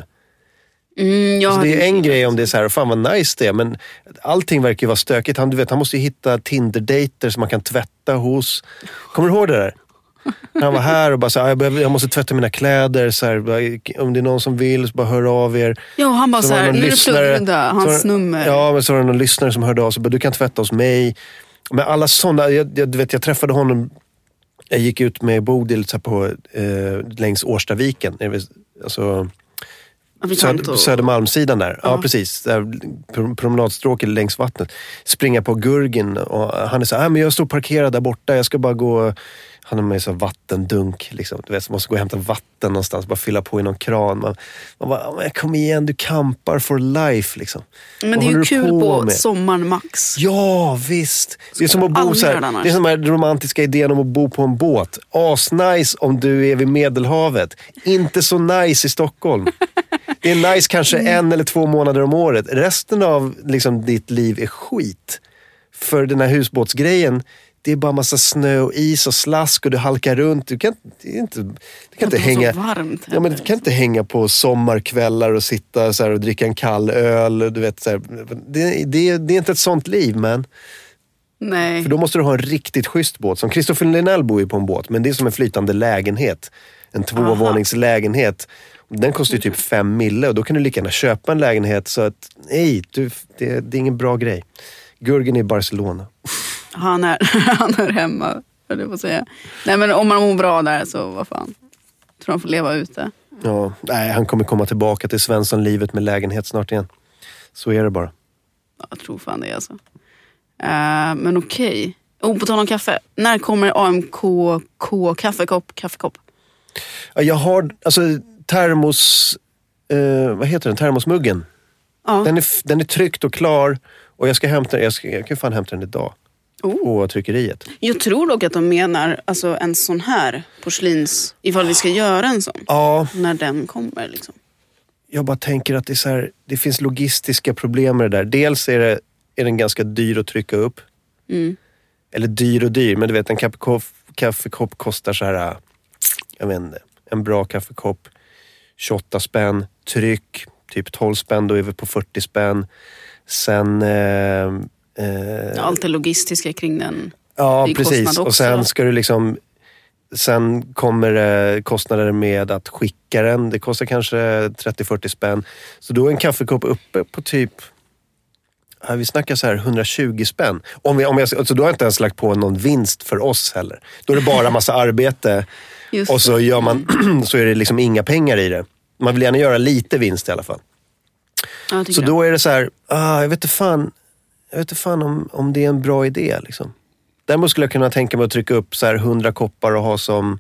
Mm, ja, alltså, det är en grej om det är så här, fan vad nice det är, men allting verkar ju vara stökigt. Han, du vet, han måste ju hitta Tinder-dejter som man kan tvätta hos. Kommer du ihåg det där? Han var här och bara så här, jag, behöver, jag måste tvätta mina kläder så här, om det är någon som vill så bara hör av er. Ja, han bara så, så här, nu är det hans så, nummer. Ja, men så var det någon lyssnare som hörde av sig, bara, du kan tvätta hos mig. Men alla sådana, jag, jag, du vet, jag träffade honom, jag gick ut med Bodil så här, på eh, längs Årstaviken, alltså Söder, Södermalmssidan där. Ja, ja precis. Där, promenadstråket längs vattnet. Springa på Gurgin och han är så här, men jag står parkerad där borta, jag ska bara gå. Han har med så vattendunk liksom. Du vet, man måste gå och hämta vatten någonstans, bara fylla på i någon kran. Man, man bara, kom igen, du kampar for life liksom. Men det är ju kul på, på sommaren max. Ja, visst. Det är som att bo så här, det är som den romantiska idén om att bo på en båt. Asnice om du är vid Medelhavet. Inte så nice i Stockholm. Det är nice kanske en eller två månader om året. Resten av liksom, ditt liv är skit. För den här husbåtsgrejen, det är bara massa snö och is och slask och du halkar runt. Du kan, det är inte, du kan inte hänga, varmt, ja, men du kan inte hänga på sommarkvällar och sitta så här och dricka en kall öl. Du vet, så här. Det, det, det är inte ett sånt liv, men nej. För då måste du ha en riktigt schysst båt. Som Christopher Linell bor ju på en båt, men det är som en flytande lägenhet. En tvåvåningslägenhet. Den kostar ju typ fem mille och då kan du lika gärna köpa en lägenhet. Så att, nej, du, det, det är ingen bra grej. Gurgen i Barcelona. Han är, han är hemma, för det får säga. Nej, men om man mår bra där så vad fan. Jag tror han får leva ute. Ja, nej, han kommer komma tillbaka till Svensson-livet med lägenhet snart igen. Så är det bara. Ja, jag tror fan det alltså. Uh, men okej. Okay. Oh, på tal om kaffe. När kommer A M K K kaffekopp, kaffekopp? Ja, jag har, alltså termos, eh, vad heter den? Termosmuggen. Ja. Den är, den är tryckt och klar och jag ska hämta jag, ska, jag kan fan hämta den idag. Oh. På tryckeriet. Jag tror dock att de menar alltså en sån här porslins, ifall vi ska göra en sån. Ja. När den kommer liksom. Jag bara tänker att det, är så här, det finns logistiska problem med det där. Dels är, det, är den ganska dyr att trycka upp. Mm. Eller dyr och dyr, men du vet en kaffekopp, kaffekopp kostar så här, jag vet inte, en bra kaffekopp tjugoåtta spänn, tryck typ tolv spänn, då är vi på fyrtio spänn. Sen eh, eh, allt det logistiska kring den. Ja, precis. Och sen ska du liksom, sen kommer eh, kostnader med att skicka den. Det kostar kanske trettio till fyrtio spänn. Så då är en kaffekopp uppe på typ, ja, vi snackar så här hundratjugo spänn. Om vi, om jag, alltså då har jag inte ens lagt på någon vinst för oss heller. Då är det bara massa arbete. Just och så gör man, så är det liksom inga pengar i det. Man vill gärna göra lite vinst i alla fall. Ja, så då är det så här, ah, jag vet inte fan, jag vet inte fan om, om det är en bra idé liksom. Däremot skulle jag kunna tänka mig att trycka upp så här hundra koppar och ha som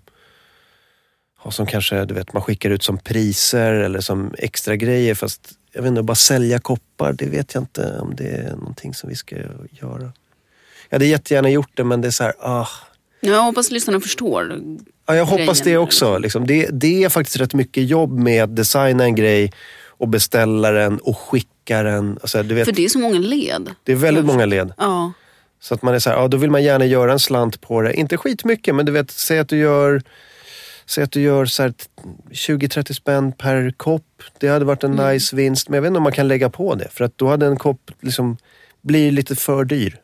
ha som kanske, du vet, man skickar ut som priser eller som extra grejer, fast jag vet inte, bara sälja koppar, det vet jag inte om det är någonting som vi ska göra. Jag hade jättegärna gjort det, men det är så här, ah. Jag hoppas lyssnarna förstår. Ja, jag hoppas det också. Liksom. Det, det är faktiskt rätt mycket jobb med att designa en grej och beställa den och skicka den. Alltså, du vet, för det är så många led. Det är väldigt många led. Ja. Så att man är så här, ja, då vill man gärna göra en slant på det. Inte skitmycket, men du vet, säg att du gör, säg att du gör så här tjugo till trettio spänn per kopp. Det hade varit en mm. nice vinst, men jag vet inte om man kan lägga på det. För att då hade en kopp liksom blir lite för dyr.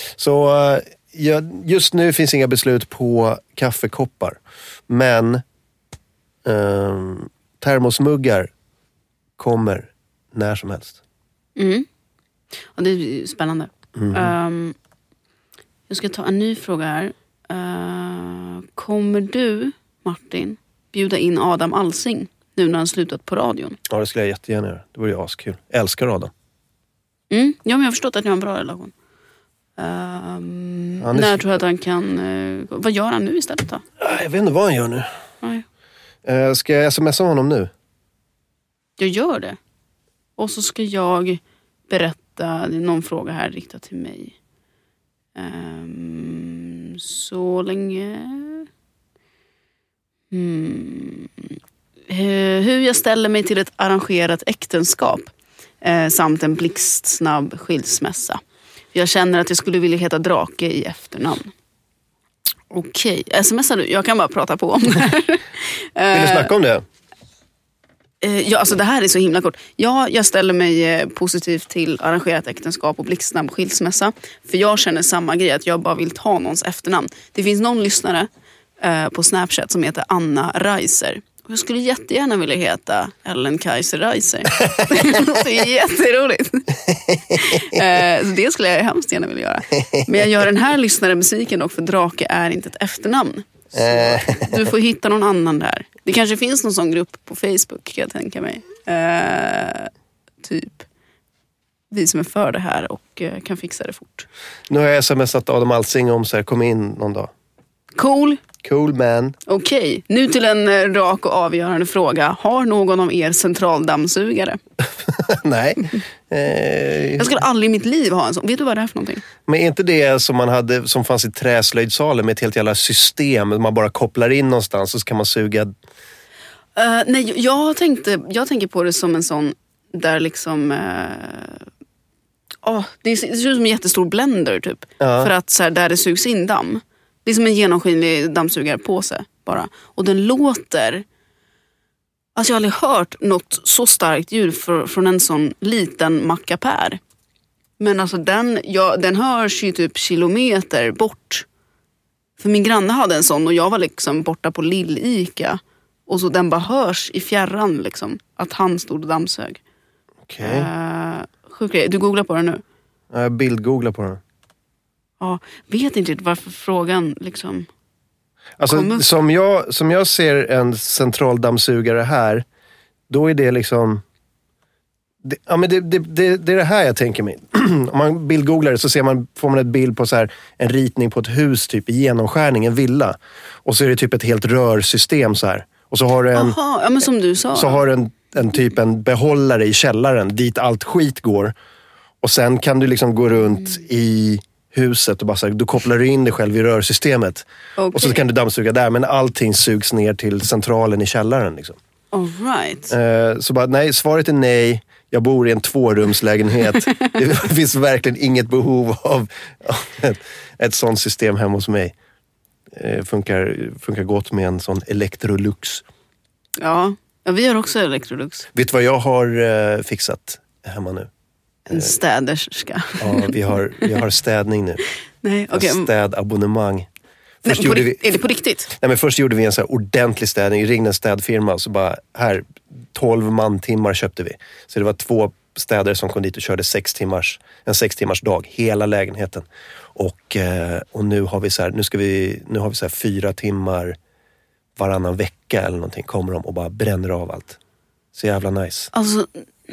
Så ja, just nu finns inga beslut på kaffekoppar. Men Um, termosmuggar kommer när som helst. Mm. Och det är spännande. Mm. Um, jag ska ta en ny fråga här. Uh, kommer du, Martin, bjuda in Adam Alsing nu när han slutat på radion? Ja, det skulle jag jättegärna göra. Det vore ju askul. Jag älskar Adam. Mm. Ja, men jag har förstått att ni har en bra relation. Um, ja, när tror du att han kan... Uh, vad gör han nu istället då? Jag vet inte vad han gör nu. Nej. Uh, ska jag smsa honom nu? Jag gör det. Och så ska jag berätta, det är någon fråga här riktad till mig. Um, så länge... Hmm. Hur jag ställer mig till ett arrangerat äktenskap eh, samt en blixtsnabb skilsmässa. Jag känner att jag skulle vilja heta Drake i efternamn. Okej, smsar du? Jag kan bara prata på om det här. Vill du snacka om det? Ja, alltså det här är så himla kort. Ja, jag ställer mig positivt till arrangerat äktenskap och blixtsnabb skilsmässa. För jag känner samma grej, att jag bara vill ta någons efternamn. Det finns någon lyssnare eh, på Snapchat som heter Anna Reiser. Och jag skulle jättegärna vilja heta Ellen Kaiser Reiser. Det är jätteroligt. eh, så det skulle jag hemskt gärna vilja göra. Men jag gör den här lyssnare musiken och för Drake är inte ett efternamn. Så du får hitta någon annan där. Det kanske finns någon sån grupp på Facebook, kan jag tänka mig. Eh, typ vi som är för det här och eh, kan fixa det fort. Nu har jag smsat Adam Alsing om så här, kom in någon dag. Cool. Cool man. Okej, okay. Nu till en eh, rak och avgörande fråga. Har någon av er centraldammsugare? Nej. Eh... Jag skulle aldrig i mitt liv ha en sån. Vet du vad det är för någonting? Men är inte det som man hade, som fanns i träslöjdsalen med ett helt jävla system. Man bara kopplar in någonstans och så kan man suga. Uh, nej, jag tänkte, jag tänker på det som en sån där liksom... Uh, oh, det ser ut som en jättestor blender typ. Ja. För att så här, där det sugs in damm. Det är som en genomskinlig dammsugarpåse bara. Och den låter... Alltså jag har aldrig hört något så starkt ljud för, från en sån liten mackapär. Men alltså den, ja, den hörs ju typ kilometer bort. För min granne hade en sån och jag var liksom borta på Lill-Ica. Och så den bara hörs i fjärran liksom. Att han stod och dammsög. Okej. Okay. Uh, sjuk grej. Du googlar på den nu? Jag bildgooglar på den. Ja, vet inte varför frågan liksom... Alltså som jag, som jag ser en centraldammsugare här, då är det liksom... Det, ja, men det, det, det, det är det här jag tänker mig. Om man bildgooglar det så ser man, får man ett bild på så här, en ritning på ett hus typ i genomskärning, en villa. Och så är det typ ett helt rörsystem så här. Och så har du en... Aha, ja, men som du sa. Så har du en, en typ en behållare i källaren dit allt skit går. Och sen kan du liksom gå runt mm. i huset och bara så här, du kopplar in dig själv i rörsystemet. Okay. Och så kan du dammsuga där, men allting sugs ner till centralen i källaren liksom. All right. Eh, så bara, nej, svaret är nej. Jag bor i en tvårumslägenhet. Det finns verkligen inget behov av ett, ett sånt system hemma hos mig. Eh, funkar, funkar gott med en sån Electrolux. Ja, ja, vi har också Electrolux. Vet du vad jag har eh, fixat hemma nu? En städerska. Ja, vi har, vi har städning nu. Nej, okay. Städabonnemang. Nej, på vi, är det på riktigt? Nej, men först gjorde vi en så här ordentlig städning. Ringde en städfirma och så bara, här, tolv mantimmar köpte vi. Så det var två städare som kom dit och körde sex timmars, en sex timmars dag, hela lägenheten. Och, och nu har vi så här, nu ska vi, nu har vi så här fyra timmar varannan vecka eller någonting. Kommer de och bara bränner av allt. Så jävla nice. Alltså...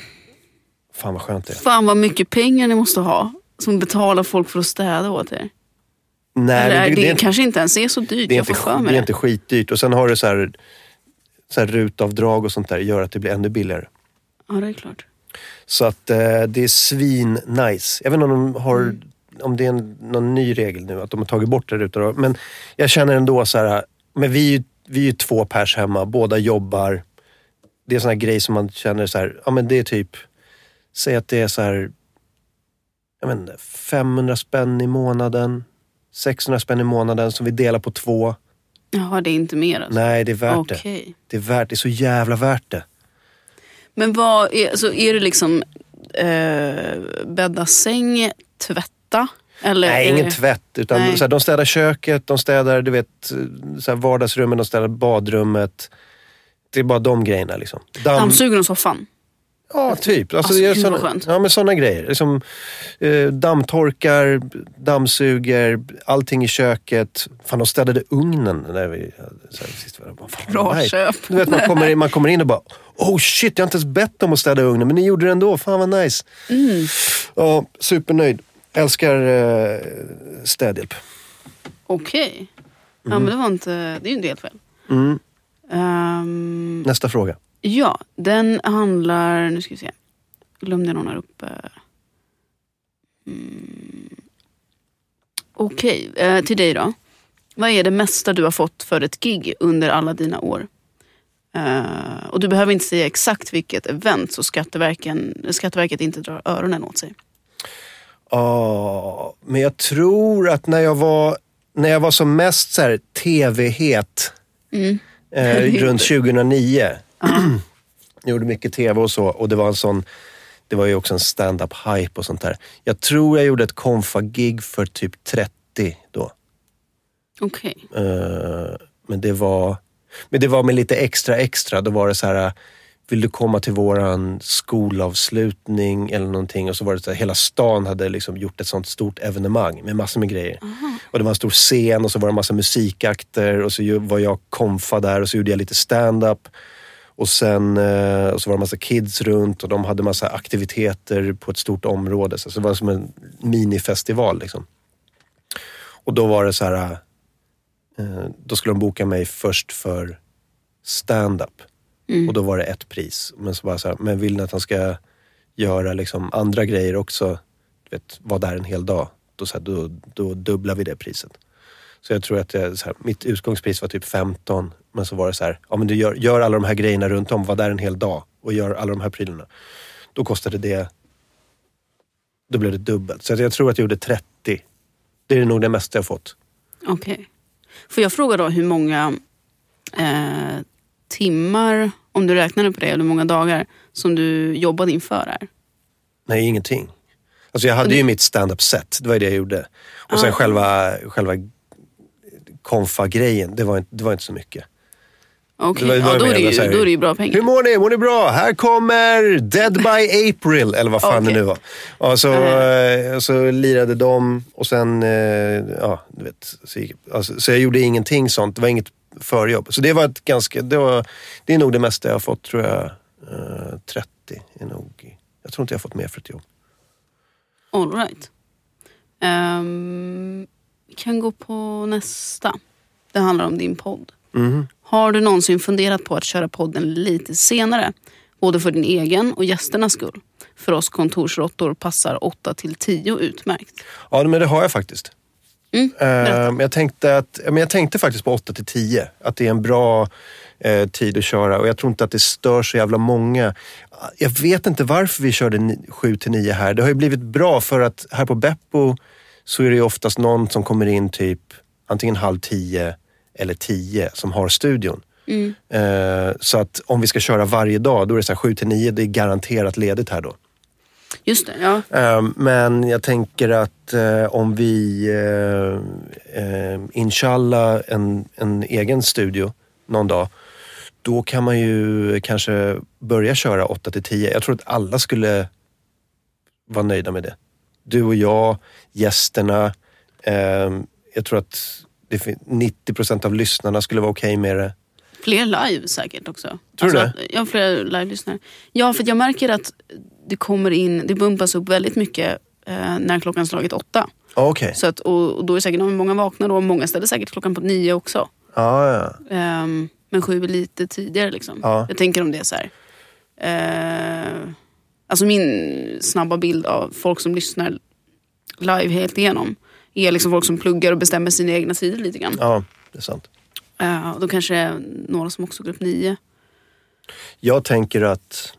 Fan vad skönt det är. Fan vad mycket pengar ni måste ha som betalar folk för att städa åt er. Nej, Eller, det, det, det är, kanske inte, inte ens är så dyrt. Det är, jag inte, får för mig det är inte skitdyrt. Och sen har du så här, så här rutavdrag och sånt där. Gör att det blir ännu billigare. Ja, det är klart. Så att eh, det är svin nice. Jag vet inte om de har, mm. om det är en, någon ny regel nu. Att de har tagit bort det rutavdrag. Men jag känner ändå så här. Men vi är ju, vi är ju två pers hemma. Båda jobbar. Det är såna här grej som man känner så här. Ja men det är typ. Säg att det är så här. Jag vet inte. femhundra spänn i månaden. sexhundra spänn i månaden som vi delar på två. Ja, det är inte mer alltså. Nej, det är värt okay. det. Det är värt, det är så jävla värt det. Men vad är, alltså är det liksom eh, bädda säng, tvätta? Eller Nej, ingen det... tvätt. Utan så här, de städar köket, de städar, du vet, så här, vardagsrummen, de städar badrummet. Det är bara de grejerna liksom. Damm... Dammsuger och soffan. Ja, typ. Alltså, alltså, det är gud, såna, vad skönt. ja, men sådana grejer. Liksom, eh, dammtorkar, dammsuger, allting i köket. Fan, de städade ugnen. När vi, så här, sist var det bara, fan, Bra nej. köp. Du vet, man kommer, in, man kommer in och bara, oh shit, jag har inte ens bett dem att städa ugnen. Men ni gjorde det ändå, fan vad nice. Mm. Ja, supernöjd. Älskar eh, städhjälp. Okej. Okay. Ja, Mm. men det var inte, det är ju inte helt fel. Mm. Um, Nästa fråga. Ja, den handlar, nu ska vi se. Glömde jag någon här uppe. Mm. Okej, okay. eh, till dig då. Vad är det mesta du har fått för ett gig under alla dina år? Uh, och du behöver inte säga exakt vilket event så Skatteverken, Skatteverket inte drar öronen åt sig. Ja, men jag tror att när jag var, när jag var som mest så här tv-het mm. eh, runt tjugohundranio. Uh-huh. Jag gjorde mycket tv och så, och det var en sån, det var ju också en stand-up hype och sånt där. Jag tror jag gjorde ett konfa-gig för typ trettio då. Okej. Okay. Uh, men det var men det var med lite extra extra. Då var det så här, vill du komma till våran skolavslutning eller någonting, och så var det så här, hela stan hade liksom gjort ett sånt stort evenemang med massor med grejer. Uh-huh. Och det var en stor scen och så var det en massa musikakter och så var jag konfa där och så gjorde jag lite stand-up. Och sen och så var det en massa kids runt och de hade massa aktiviteter på ett stort område. Så det var som en minifestival liksom. Och då var det så här, då skulle de boka mig först för stand-up. Mm. Och då var det ett pris. Men så bara så här, men vill ni att han ska göra liksom andra grejer också, du vet, vara där en hel dag, då, så här, då, då dubblar vi det priset. Så jag tror att jag, så här, mitt utgångspris var typ femton. Men så var det så här, ja men du gör, gör alla de här grejerna runt om, var där en hel dag och gör alla de här prylarna. Då kostade det, då blev det dubbelt. Så jag tror att jag gjorde trettio. Det är nog det mesta jag fått. Okej. Okay. Får jag fråga då hur många eh, timmar, om du räknade på det, eller hur många dagar som du jobbade inför här? Nej, ingenting. Alltså jag hade det... ju mitt stand-up set, det var det jag gjorde. Och sen ah. själva, själva konfa-grejen, det var inte, det var inte så mycket. Okej, okay. ja, då, är det ju, här, då är det ju bra pengar. Hur mår ni? Mår ni bra? Här kommer Dead by April, eller vad fan okay. det nu var. Och så, uh. så lirade de och sen, ja, du vet. Så, alltså, så jag gjorde ingenting sånt, det var inget förjobb. Så det var ett ganska, det, var, det är nog det mesta jag har fått, tror jag. Uh, trettio är nog, jag tror inte jag har fått mer för ett jobb. All right. Um, kan gå på nästa. Det handlar om din podd. Mm. Har du någonsin funderat på att köra podden lite senare? Både för din egen och gästernas skull. För oss kontorsråttor passar åtta till tio utmärkt. Ja, men det har jag faktiskt. Mm, uh, jag, tänkte att, men jag tänkte faktiskt på åtta till tio. Att det är en bra uh, tid att köra. Och jag tror inte att det stör så jävla många. Jag vet inte varför vi körde sju till nio här. Det har ju blivit bra för att här på Beppo så är det ju oftast någon som kommer in typ antingen halv tio eller tio som har studion. Mm. Uh, så att om vi ska köra varje dag, då är det så här sju till nio, det är garanterat ledigt här då. Just det, ja. Uh, men jag tänker att uh, om vi uh, uh, inshallah en, en egen studio någon dag, då kan man ju kanske börja köra åtta till tio. Jag tror att alla skulle vara nöjda med det. Du och jag, gästerna, uh, jag tror att nittio procent av lyssnarna skulle vara okej med det. Fler live säkert också. Tror du alltså, det? Ja, fler live-lyssnare. Ja, för jag märker att det kommer in, det bumpas upp väldigt mycket eh, när klockan slagit åtta. Ah, okay. Så att, och, och då är säkert många vaknar då, och många ställer säkert klockan på nio också. Ah, ja. Um, men sju är lite tidigare liksom. Ah. Jag tänker om det är så här. Uh, alltså min snabba bild av folk som lyssnar live helt igenom är liksom folk som pluggar och bestämmer sina egna sidor lite grann. Ja, det är sant. Uh, och då kanske det är några som också går upp nio. Jag tänker att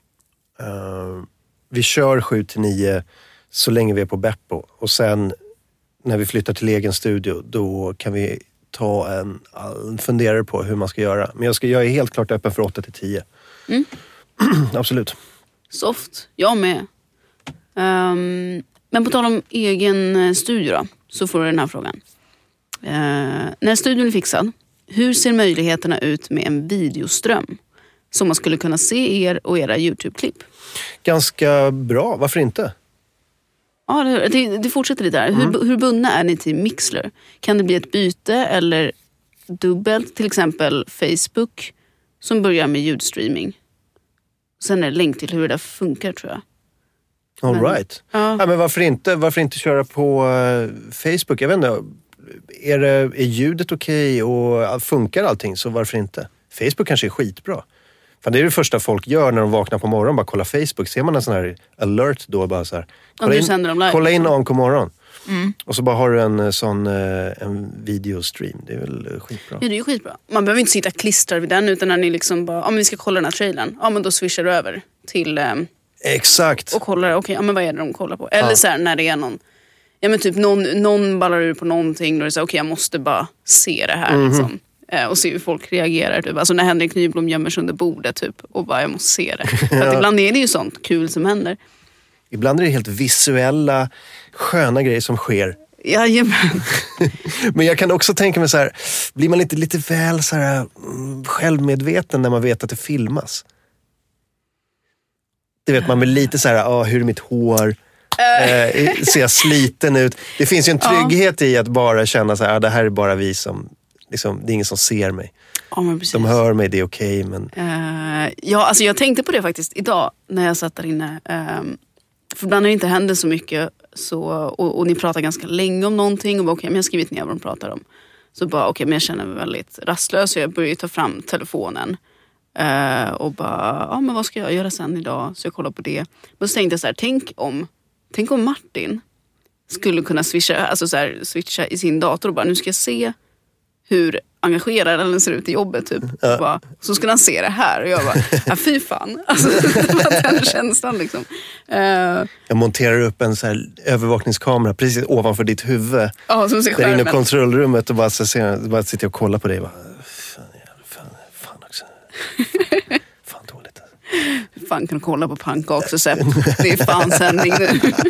uh, vi kör sju till nio så länge vi är på Beppo. Och sen när vi flyttar till egen studio, då kan vi ta en, en funderare på hur man ska göra. Men jag, ska, jag är helt klart öppen för åtta till tio. Mm. Absolut. Soft, jag med. Um, men på tal om egen studio då, så får du den här frågan. Uh, när studion är fixad, hur ser möjligheterna ut med en videoström? som man skulle kunna se er och era YouTube-klipp. Ganska bra, varför inte? Ja, det, det, det fortsätter lite där. Mm. Hur, hur bundna är ni till Mixler? Kan det bli ett byte eller dubbelt? Till exempel Facebook som börjar med ljudstreaming. Sen är det länk till hur det där funkar, tror jag. All men, right. Ja. Ja, men varför inte, varför inte köra på uh, Facebook? Jag vet inte, är, det, är ljudet okej okay och funkar allting, så varför inte? Facebook kanske är skitbra. För det är det första folk gör när de vaknar på morgonen. Bara kolla Facebook. Ser man en sån här alert då bara så här. Kolla in, kolla in A M K morgon. Mm. Och så bara har du en sån en videostream. Det är väl skitbra. Ja, det är ju skitbra. Man behöver inte sitta klistrad vid den, utan när ni liksom bara, ja men vi ska kolla den här trailern. Ja men då swishar du över till... Um, Exakt. Och kollar, okej, okay, ja men vad är det de kollar på? Eller ja. Så här, när det är någon... Ja men typ någon, någon ballar ur på någonting. Då är det så okej okay, jag måste bara se det här mm-hmm. liksom. Och se hur folk reagerar typ. Alltså när Henrik Nyblom gömmer sig under bordet typ. Och bara jag måste se det. För att ibland är det ju sånt kul som händer. Ibland är det helt visuella sköna grejer som sker. Jajamän. Men jag kan också tänka mig så här, blir man inte lite väl så här självmedveten när man vet att det filmas? Det vet man med lite så här, ah, hur är mitt hår? Eh, ser jag sliten ut? Det finns ju en trygghet ja. i att bara känna så här, ah, det här är bara vi som liksom, det är ingen som ser mig. Ja, men precis. De hör mig, det är okej, okay, men... Uh, ja, alltså jag tänkte på det faktiskt idag när jag satt där inne. Um, för ibland när det inte händer så mycket så, och, och ni pratar ganska länge om någonting och bara okej, okay, men jag har skrivit ner vad de pratar om. Så bara okej, okay, men jag känner mig väldigt rastlös så jag börjar ta fram telefonen. Uh, och bara, ja men vad ska jag göra sen idag? Så jag kollar på det. Men så tänkte jag så här, tänk om, tänk om Martin skulle kunna switcha, alltså så här, switcha i sin dator och bara, nu ska jag se hur engagerad den ser ut i jobbet typ. Ja. Bara, så skulle han se det här och jag bara, ja fy fan. Alltså, det var den känslan liksom. Uh, jag monterar upp en så här övervakningskamera precis ovanför ditt huvud. Ja, som ser skärmen. Där inne i kontrollrummet och bara, så ser, bara sitter jag och kollar på dig. Bara, fan, fan, fan också. Fan dåligt. Alltså. Hur fan kan du kolla på pannkaks så det är fan sändning nu.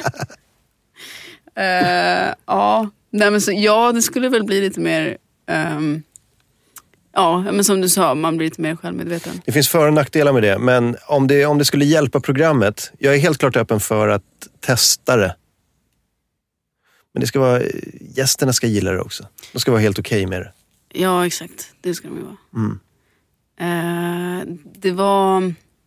uh, ja, nej men så, ja, det skulle väl bli lite mer... Um, ja, men som du sa, man blir lite mer självmedveten. Det finns för- och nackdelar med det, men om det, om det skulle hjälpa programmet, jag är helt klart öppen för att testa det. Men det ska vara, gästerna ska gilla det också. De ska vara helt okej okay med det. Ja, exakt. Det ska de ju vara. Mm. Uh, det var...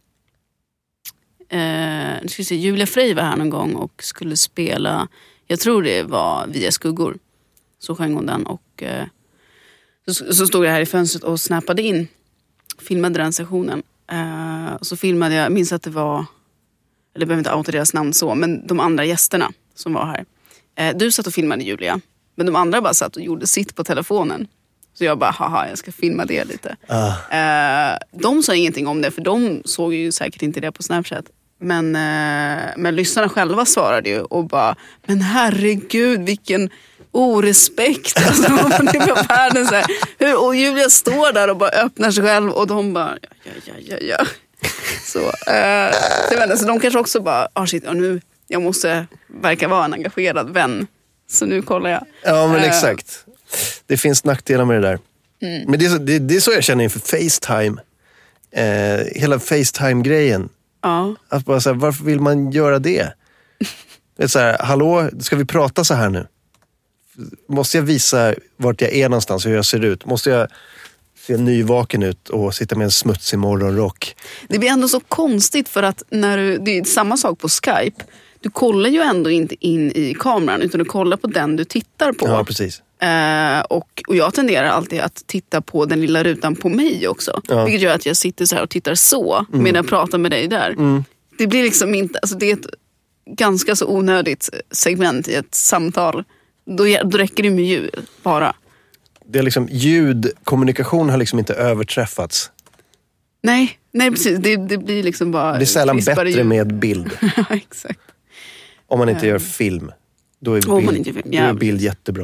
Uh, nu ska vi se, Julia Frey var här någon gång och skulle spela, jag tror det var Via skuggor. Så sjöng hon den och... Uh, Så, så stod jag här i fönstret och snappade in. Filmade den sessionen. Uh, och så filmade jag, jag minns att det var... Eller jag behöver inte outa deras namn så. Men de andra gästerna som var här. Uh, du satt och filmade Julia. Men de andra bara satt och gjorde sitt på telefonen. Så jag bara, haha, jag ska filma det lite. Uh. Uh, de sa ingenting om det. För de såg ju säkert inte det på Snapchat. Men, uh, men lyssnarna själva svarade ju. Och bara, men herregud, vilken... orespekt. Alltså, det var världen så här. Hur, och Julia står där och bara öppnar sig själv och de bara ja, ja, ja, ja. Så, eh, det var, så de kanske också bara, ah, shit, och nu, jag måste verka vara en engagerad vän. Så nu kollar jag. Ja, men eh. exakt. Det finns nackdelar med det där. Mm. Men det är, så, det, det är så jag känner inför FaceTime. Eh, hela FaceTime-grejen. Ja. Att bara så här, varför vill man göra det? Det är så här, hallå, ska vi prata så här nu? Måste jag visa vart jag är någonstans, hur jag ser ut? Måste jag se nyvaken ut och sitta med en smutsig morgonrock? Det blir ändå så konstigt för att när du, det är samma sak på Skype. Du kollar ju ändå inte in i kameran utan du kollar på den du tittar på. Ja, precis. Eh, och, och jag tenderar alltid att titta på den lilla rutan på mig också. Ja. Vilket gör att jag sitter så här och tittar så mm. medan jag pratar med dig där. Mm. Det blir liksom inte, alltså det är ett ganska så onödigt segment i ett samtal. Då, då räcker det med ljud bara. Det är liksom, ljudkommunikation har liksom inte överträffats. Nej, nej precis. Det, det blir liksom bara... Det är sällan bättre ljud. Med bild. Ja, exakt. Om man inte uh, gör film. Då är bild, om man inte film. Ja. Då är bild jättebra.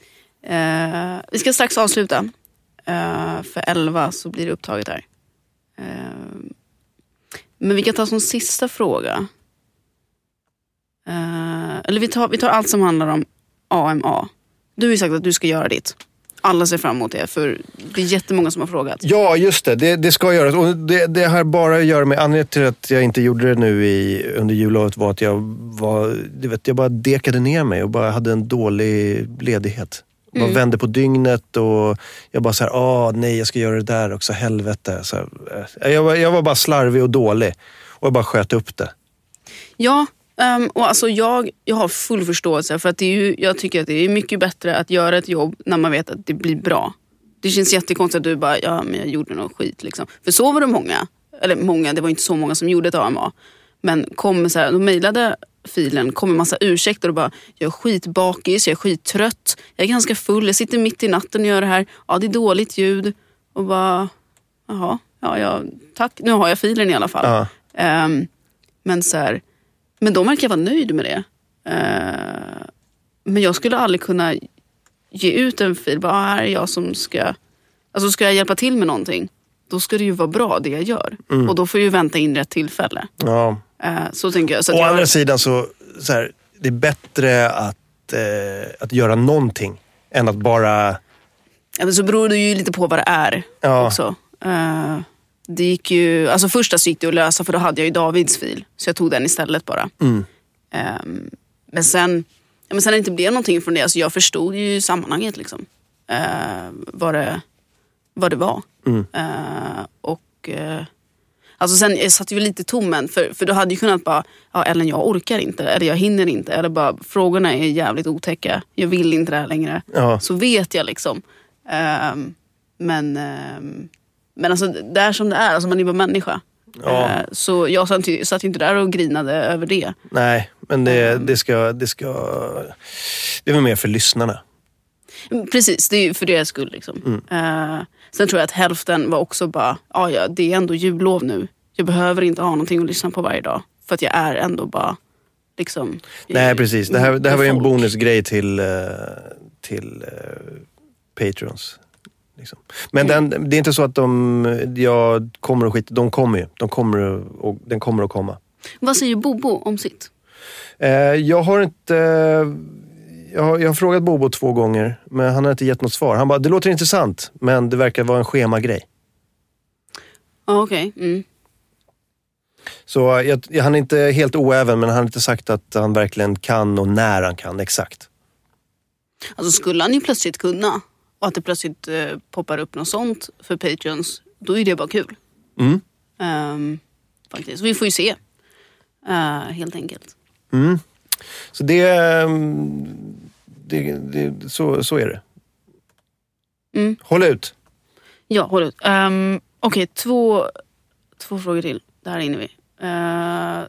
Uh, vi ska strax avsluta. Uh, för elva så blir det upptaget här. Uh, men vi kan ta som sista fråga. Uh, eller vi tar, vi tar allt som handlar om A M A. Du har ju sagt att du ska göra ditt. alla ser fram emot det, för det är jättemånga som har frågat. Ja, just det. Det, det ska göras. Och det, det här bara att göra med anledningen till att jag inte gjorde det nu i, under jullovet var att jag var, du vet, jag bara dekade ner mig och bara hade en dålig ledighet. Jag mm. vände på dygnet och jag bara så här, ah nej, jag ska göra det där också, helvete. Så här, jag, var, jag var bara slarvig och dålig och jag bara sköt upp det. Ja, um, och alltså jag, jag har full förståelse för att det är ju, jag tycker att det är mycket bättre att göra ett jobb när man vet att det blir bra. Det känns jättekonstigt att du bara, ja men jag gjorde någon skit liksom. För så var det många, eller många, det var inte så många som gjorde ett A M A. Men kom så här, de mejlade filen, kom en massa ursäkter och bara, jag är skitbakis, jag är skittrött, jag är ganska full, jag sitter mitt i natten och gör det här. Ja, det är dåligt ljud. Och bara, jaha, ja, ja tack, nu har jag filen i alla fall. Ja. Um, men så här, men de verkar vara nöjd med det. Uh, men jag skulle aldrig kunna ge ut en fil, bara, här är jag som ska, alltså ska jag hjälpa till med någonting, då ska det ju vara bra det jag gör. Mm. Och då får jag ju vänta in rätt tillfälle. Ja. Uh, så tänker jag. Så att Å jag... andra sidan så, så här, det är bättre att, eh, att göra någonting än att bara... Ja, men så beror det ju lite på vad det är ja. också. Uh, det gick ju, alltså första så gick det att lösa, för då hade jag ju Davids fil. Så jag tog den istället bara. Mm. Um, men sen, ja, men sen det inte blev någonting från det. Alltså jag förstod ju sammanhanget liksom. Uh, vad, det, vad det var. Mm. Uh, och... Uh, Alltså sen jag satt ju lite tommen, för, för då hade ju kunnat bara, ja Ellen jag orkar inte, eller jag hinner inte, eller bara frågorna är jävligt otäcka, jag vill inte det här längre. Ja. Så vet jag liksom. Um, men um, men alltså det är som det är, alltså man är bara människa. Ja. Uh, så jag satt, satt inte där och grinade över det. Nej, men det, um, det ska, det ska, det är väl mer för lyssnarna. Precis, det är ju för deras skull liksom. Mm. Uh, sen tror jag att hälften var också bara, ja ja, det är ändå jullov nu. Jag behöver inte ha någonting att lyssna på varje dag. För att jag är ändå bara liksom... Nej, precis. Det här, det här var ju en bonusgrej till, till uh, Patrons. Liksom. Men mm. den, det är inte så att de, jag kommer att skita, de kommer ju. De kommer och, den kommer att komma. Vad säger Bobo om sitt? Uh, jag har inte... Uh, Jag har, jag har frågat Bobo två gånger, men han har inte gett något svar. Han bara, det låter intressant, men det verkar vara en schemagrej. Ja, okej. Okay. Mm. Så jag, jag, han är inte helt oäven, men han har inte sagt att han verkligen kan och när han kan, exakt. Alltså skulle han ju plötsligt kunna, och att det plötsligt eh, poppar upp något sånt för Patreons, då är det bara kul. Mm. Um, faktiskt. Så vi får ju se. Uh, helt enkelt. Mm. Så det, det, det så, så är det. Mm. Håll ut. Ja, håll ut. Um, Okej, okay, två, två frågor till. Där inne vi. Uh,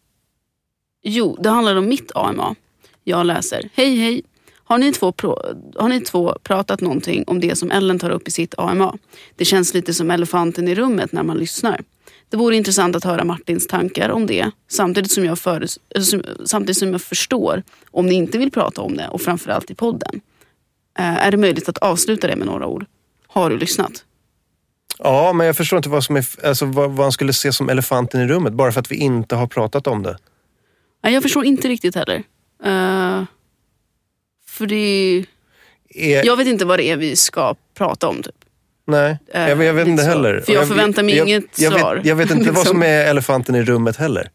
jo, det handlar om mitt A M A. Jag läser. Hej, hej. Har ni, två pro- har ni två pratat någonting om det som Ellen tar upp i sitt A M A? Det känns lite som elefanten i rummet när man lyssnar. Det vore intressant att höra Martins tankar om det, samtidigt som jag, för, samtidigt som jag förstår om ni inte vill prata om det, och framförallt i podden. Eh, är det möjligt att avsluta det med några ord? Har du lyssnat? Ja, men jag förstår inte vad, som är, alltså, vad, vad han skulle se som elefanten i rummet, bara för att vi inte har pratat om det. Nej, jag förstår inte riktigt heller. Uh, för det... Är... Jag vet inte vad det är vi ska prata om, typ. Nej, jag, jag vet inte heller. För jag förväntar mig jag, inget jag, svar. Jag vet, jag vet inte liksom. Vad som är elefanten i rummet heller.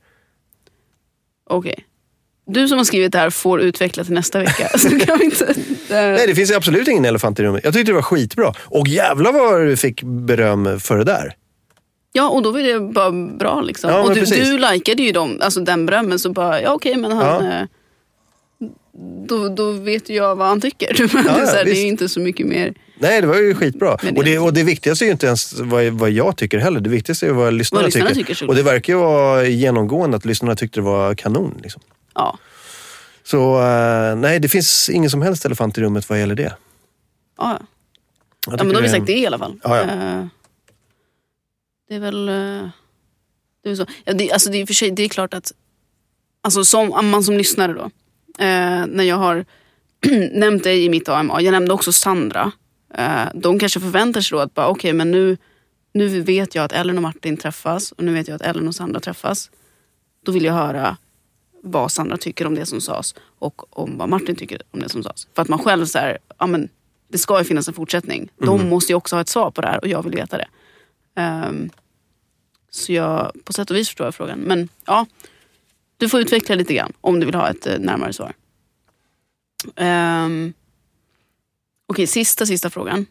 Okej. Okay. Du som har skrivit det här får utveckla till nästa vecka. Så kan vi inte... Nej, det finns absolut ingen elefant i rummet. Jag tyckte det var skitbra. Och jävlar vad du fick beröm för det där. Ja, och då var det bara bra liksom. Ja, och du, du likade ju dem, alltså den berömmen, så bara, ja okej, okay, men han... Ja. Då, då vet jag vad han tycker. Ja, det, är så här, det är inte så mycket mer... Nej, det var ju skitbra. Det och, det, och det viktigaste är ju inte ens vad, vad jag tycker heller. Det viktigaste är vad lyssnarna, vad lyssnarna tycker. tycker och det verkar ju vara genomgående att lyssnarna tyckte det var kanon. Liksom. Ja. Så uh, nej, det finns ingen som helst elefant i rummet vad gäller det. Ja, ja men då har vi sagt det i alla fall. Ja, ja. Uh, det är väl... Uh, det är så. Ja, det, alltså det är för sig, det är klart att... Alltså som man som lyssnare då. Uh, när jag har nämnt dig i mitt A M A. Jag nämnde också Sandra. Uh, de kanske förväntar sig då att bara, okej, okay, men nu, nu vet jag att Ellen och Martin träffas. Och nu vet jag att Ellen och Sandra träffas. Då vill jag höra vad Sandra tycker om det som sades. Och om vad Martin tycker om det som sades. För att man själv så här, ja men det ska ju finnas en fortsättning. De Mm. måste ju också ha ett svar på det här och jag vill veta det. Um, så jag på sätt och vis förstår jag frågan. Men ja, du får utveckla lite grann om du vill ha ett uh, närmare svar. Um, Okej, okay, sista, sista frågan.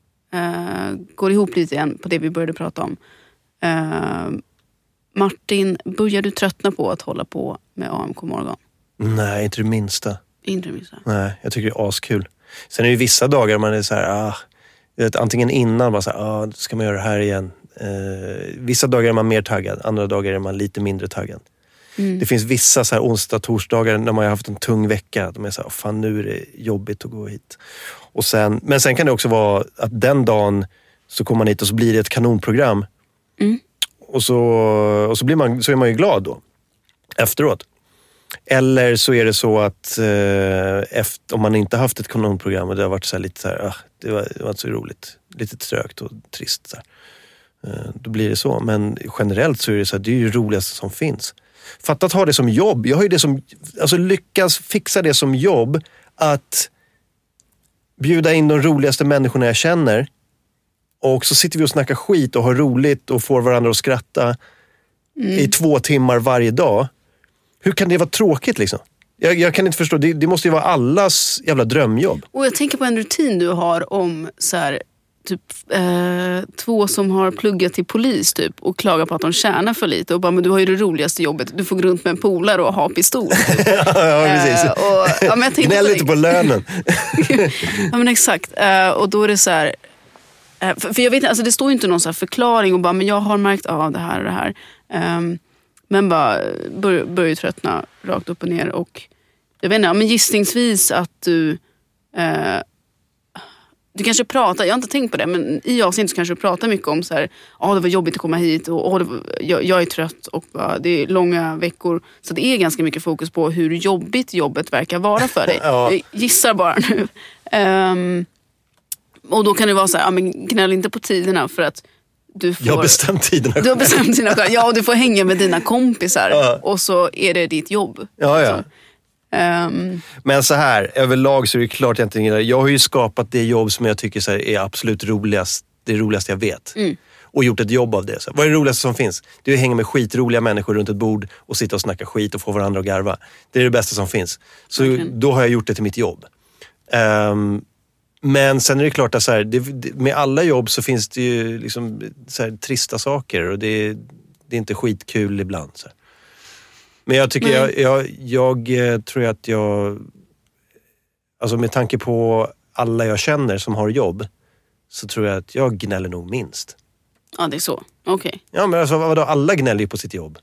Uh, går ihop lite igen på det vi började prata om. Uh, Martin, börjar du tröttna på att hålla på med A M K Morgon? Nej, inte det minsta. Inte det minsta. Nej, jag tycker det är askul. Sen är det ju vissa dagar man är så här, ah, vet, antingen innan bara så här, ah, ska man göra det här igen. Eh, vissa dagar är man mer taggad, andra dagar är man lite mindre taggad. Mm. Det finns vissa så här onsdag, torsdagar när man har haft en tung vecka. De är så här, fan nu är det jobbigt att gå hit. Och sen, men sen kan det också vara att den dagen så kommer man hit och så blir det ett kanonprogram. Mm. Och, så, och så, blir man, så är man ju glad då. Efteråt. Eller så är det så att eh, efter, om man inte haft ett kanonprogram och det har varit så här lite så här, ah, det, var, det var inte så roligt. Lite trögt och trist. Så här. Eh, då blir det så. Men generellt så är det så här, det är ju det roligaste som finns. Fatta att ha det som jobb. Jag har ju det som, alltså lyckas fixa det som jobb. Att bjuda in de roligaste människorna jag känner. Och så sitter vi och snackar skit och har roligt och får varandra att skratta mm. i två timmar varje dag. Hur kan det vara tråkigt liksom? Jag, jag kan inte förstå, det, det måste ju vara allas jävla drömjobb. Och jag tänker på en rutin du har om så här, typ eh, två som har pluggat till polis typ och klagar på att de tjänar för lite och bara, men du har ju det roligaste jobbet, du får gå runt med en polare och ha pistol. Typ. ja, precis. Eh, och, ja, men Gnäll lite på lönen. ja, men exakt. Eh, och då är det så här, eh, för, för jag vet inte, alltså det står ju inte någon så här förklaring och bara, men jag har märkt av det här och det här. Um, Men bara börjar bör tröttna rakt upp och ner. Och jag vet inte, men gissningsvis att du eh, du kanske pratar, jag har inte tänkt på det, men i avsnitt så kanske du pratar mycket om så här, ja ah, det var jobbigt att komma hit och ah, det var, jag, jag är trött och ah, det är långa veckor. Så det är ganska mycket fokus på hur jobbigt jobbet verkar vara för dig. ja. Jag gissar bara nu. Um, och då kan det vara så här, ja ah, men gnäll inte på tiderna för att du får, jag har bestämt tiderna själv. Du har bestämt tiderna själv. Ja, och du får hänga med dina kompisar. Ja. Och så är det ditt jobb. Ja, ja. Um. Men så här, överlag så är det klart jag inte... Jag har ju skapat det jobb som jag tycker så här, är absolut roligast. Det roligaste jag vet. Mm. Och gjort ett jobb av det. Så. Vad är det roligaste som finns? Det är att hänga med skitroliga människor runt ett bord och sitta och snacka skit och få varandra att garva. Det är det bästa som finns. Så okay. Då har jag gjort det till mitt jobb. Um, Men sen är det klart att så här, det, med alla jobb så finns det ju liksom så här, trista saker och det, det är inte skitkul ibland. Så. Men jag tycker, jag, jag, jag, jag tror att jag, alltså med tanke på alla jag känner som har jobb så tror jag att jag gnäller nog minst. Ja, det är så. Okej. Okay. Ja, men alltså vadå, alla gnäller ju på sitt jobb.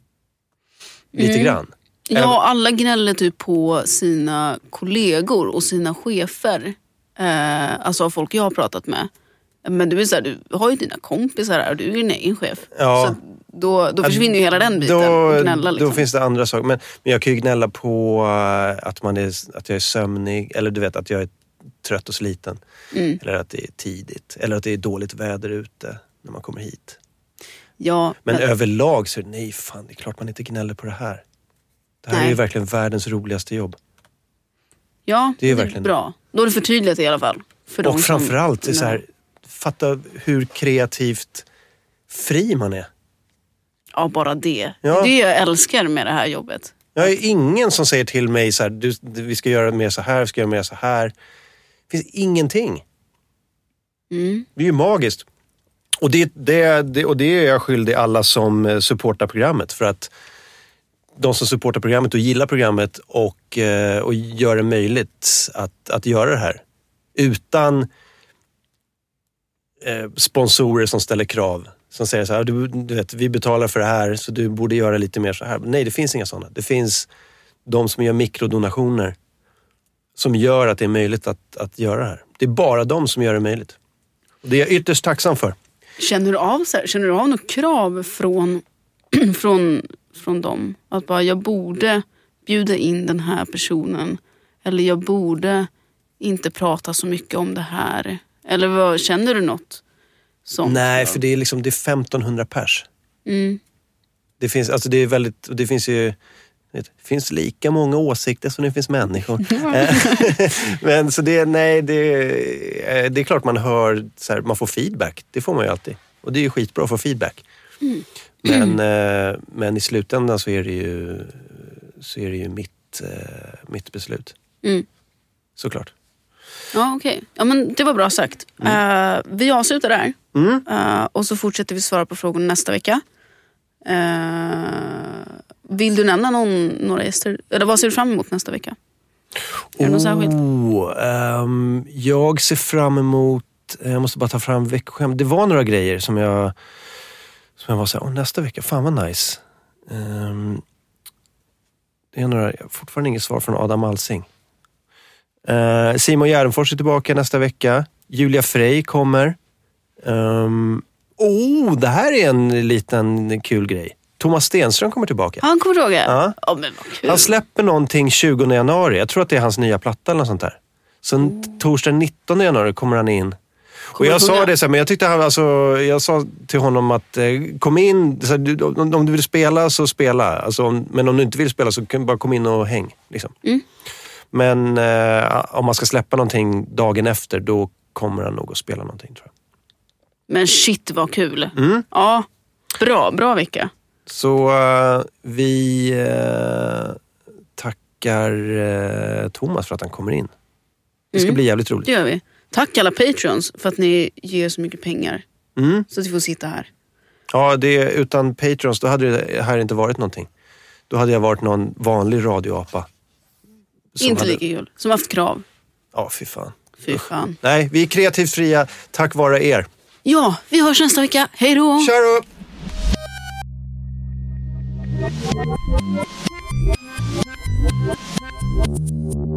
Lite mm. grann. Ja, alla gnäller typ på sina kollegor och sina chefer. Eh, alltså folk jag har pratat med. Men du är så här, du har ju dina kompisar här och du är ju din egen chef. Ja. Så då, då försvinner ju hela den biten. Då, och gnälla, liksom. Då finns det andra saker. Men, men jag kan ju gnälla på att, man är, att jag är sömnig. Eller du vet att jag är trött och sliten. Mm. Eller att det är tidigt. Eller att det är dåligt väder ute när man kommer hit. Ja, men, men överlag så är det, nej fan, det är klart man inte gnäller på det här. Det här nej. är ju verkligen världens roligaste jobb. Ja, det är, det är verkligen bra. Då är det förtydligt i alla fall. För och framförallt som... är så här, fatta hur kreativt fri man är. Ja, bara det. Ja. Det jag älskar med det här jobbet. Jag är ingen som säger till mig så här, du, vi ska göra mer så här, vi ska göra mer så här. Det finns ingenting. Mm. Det är ju magiskt. Och det, det, det, och det är jag skyldig alla som supportar programmet. För att de som supportar programmet och gillar programmet och, och gör det möjligt att, att göra det här. Utan eh, sponsorer som ställer krav. Som säger så här, du, du vet, vi betalar för det här så du borde göra lite mer så här. Nej, det finns inga sådana. Det finns de som gör mikrodonationer som gör att det är möjligt att, att göra det här. Det är bara de som gör det möjligt. Och det är jag ytterst tacksam för. Känner du av, så här, känner du av något krav från, från, från dem? Att bara, jag borde bjuda in den här personen. Eller jag borde inte prata så mycket om det här. Eller vad, känner du något sånt? Nej, för det är liksom det är femtonhundra pers. Mm. Det finns, alltså det är väldigt, det finns ju Det finns lika många åsikter som det finns människor. Men så det, nej, det, det är klart man hör, så här, man får feedback. Det får man ju alltid. Och det är ju skitbra att få feedback. Mm. Men, mm. men i slutändan så är det ju, så är det ju mitt, mitt beslut. Mm. Såklart. Ja, okej. Okay. Ja, men det var bra sagt. Mm. Uh, vi avslutar där. Mm. Uh, och så fortsätter vi svara på frågor nästa vecka. Uh, vill du nämna någon, några gäster? Eller vad ser du fram emot nästa vecka? Är det något särskilt? Um, jag ser fram emot... Jag måste bara ta fram veckoskämt. Det var några grejer som jag... Som jag var så här, åh, nästa vecka, fan vad nice. Um, det är några... Fortfarande inget svar från Adam Alsing. Uh, Simon Gärdenfors är tillbaka nästa vecka. Julia Frey kommer. Um, oh, det här är en liten kul grej. Thomas Stenström kommer tillbaka. Han kommer tillbaka? Ja. Oh, men vad kul. Han släpper någonting tjugonde januari. Jag tror att det är hans nya platta eller något sånt där. Så mm. torsdag nittonde januari kommer han in. Och jag sa det så här, men jag tyckte han, alltså, jag sa till honom att eh, kom in, så här, om, om du vill spela så spela. Alltså, om, men om du inte vill spela så kan du bara komma in och häng. Liksom. Mm. Men eh, om man ska släppa någonting dagen efter, då kommer han nog att spela någonting, tror jag. Men shit vad kul. Mm. Ja, bra, bra vecka. Så uh, vi uh, tackar uh, Thomas för att han kommer in. Det ska mm. bli jävligt roligt. Det gör vi. Tack alla patrons för att ni ger så mycket pengar. Mm. Så att vi får sitta här. Ja, det, utan patrons då hade det här inte varit någonting. Då hade jag varit någon vanlig radioapa. Inte hade... lika kul. Som haft krav. Ja, fy fan. Fy fan. Nej, vi är kreativt fria. Tack vare er. Ja, vi hörs nästa vecka. Hej då! Kör upp! We'll be right back.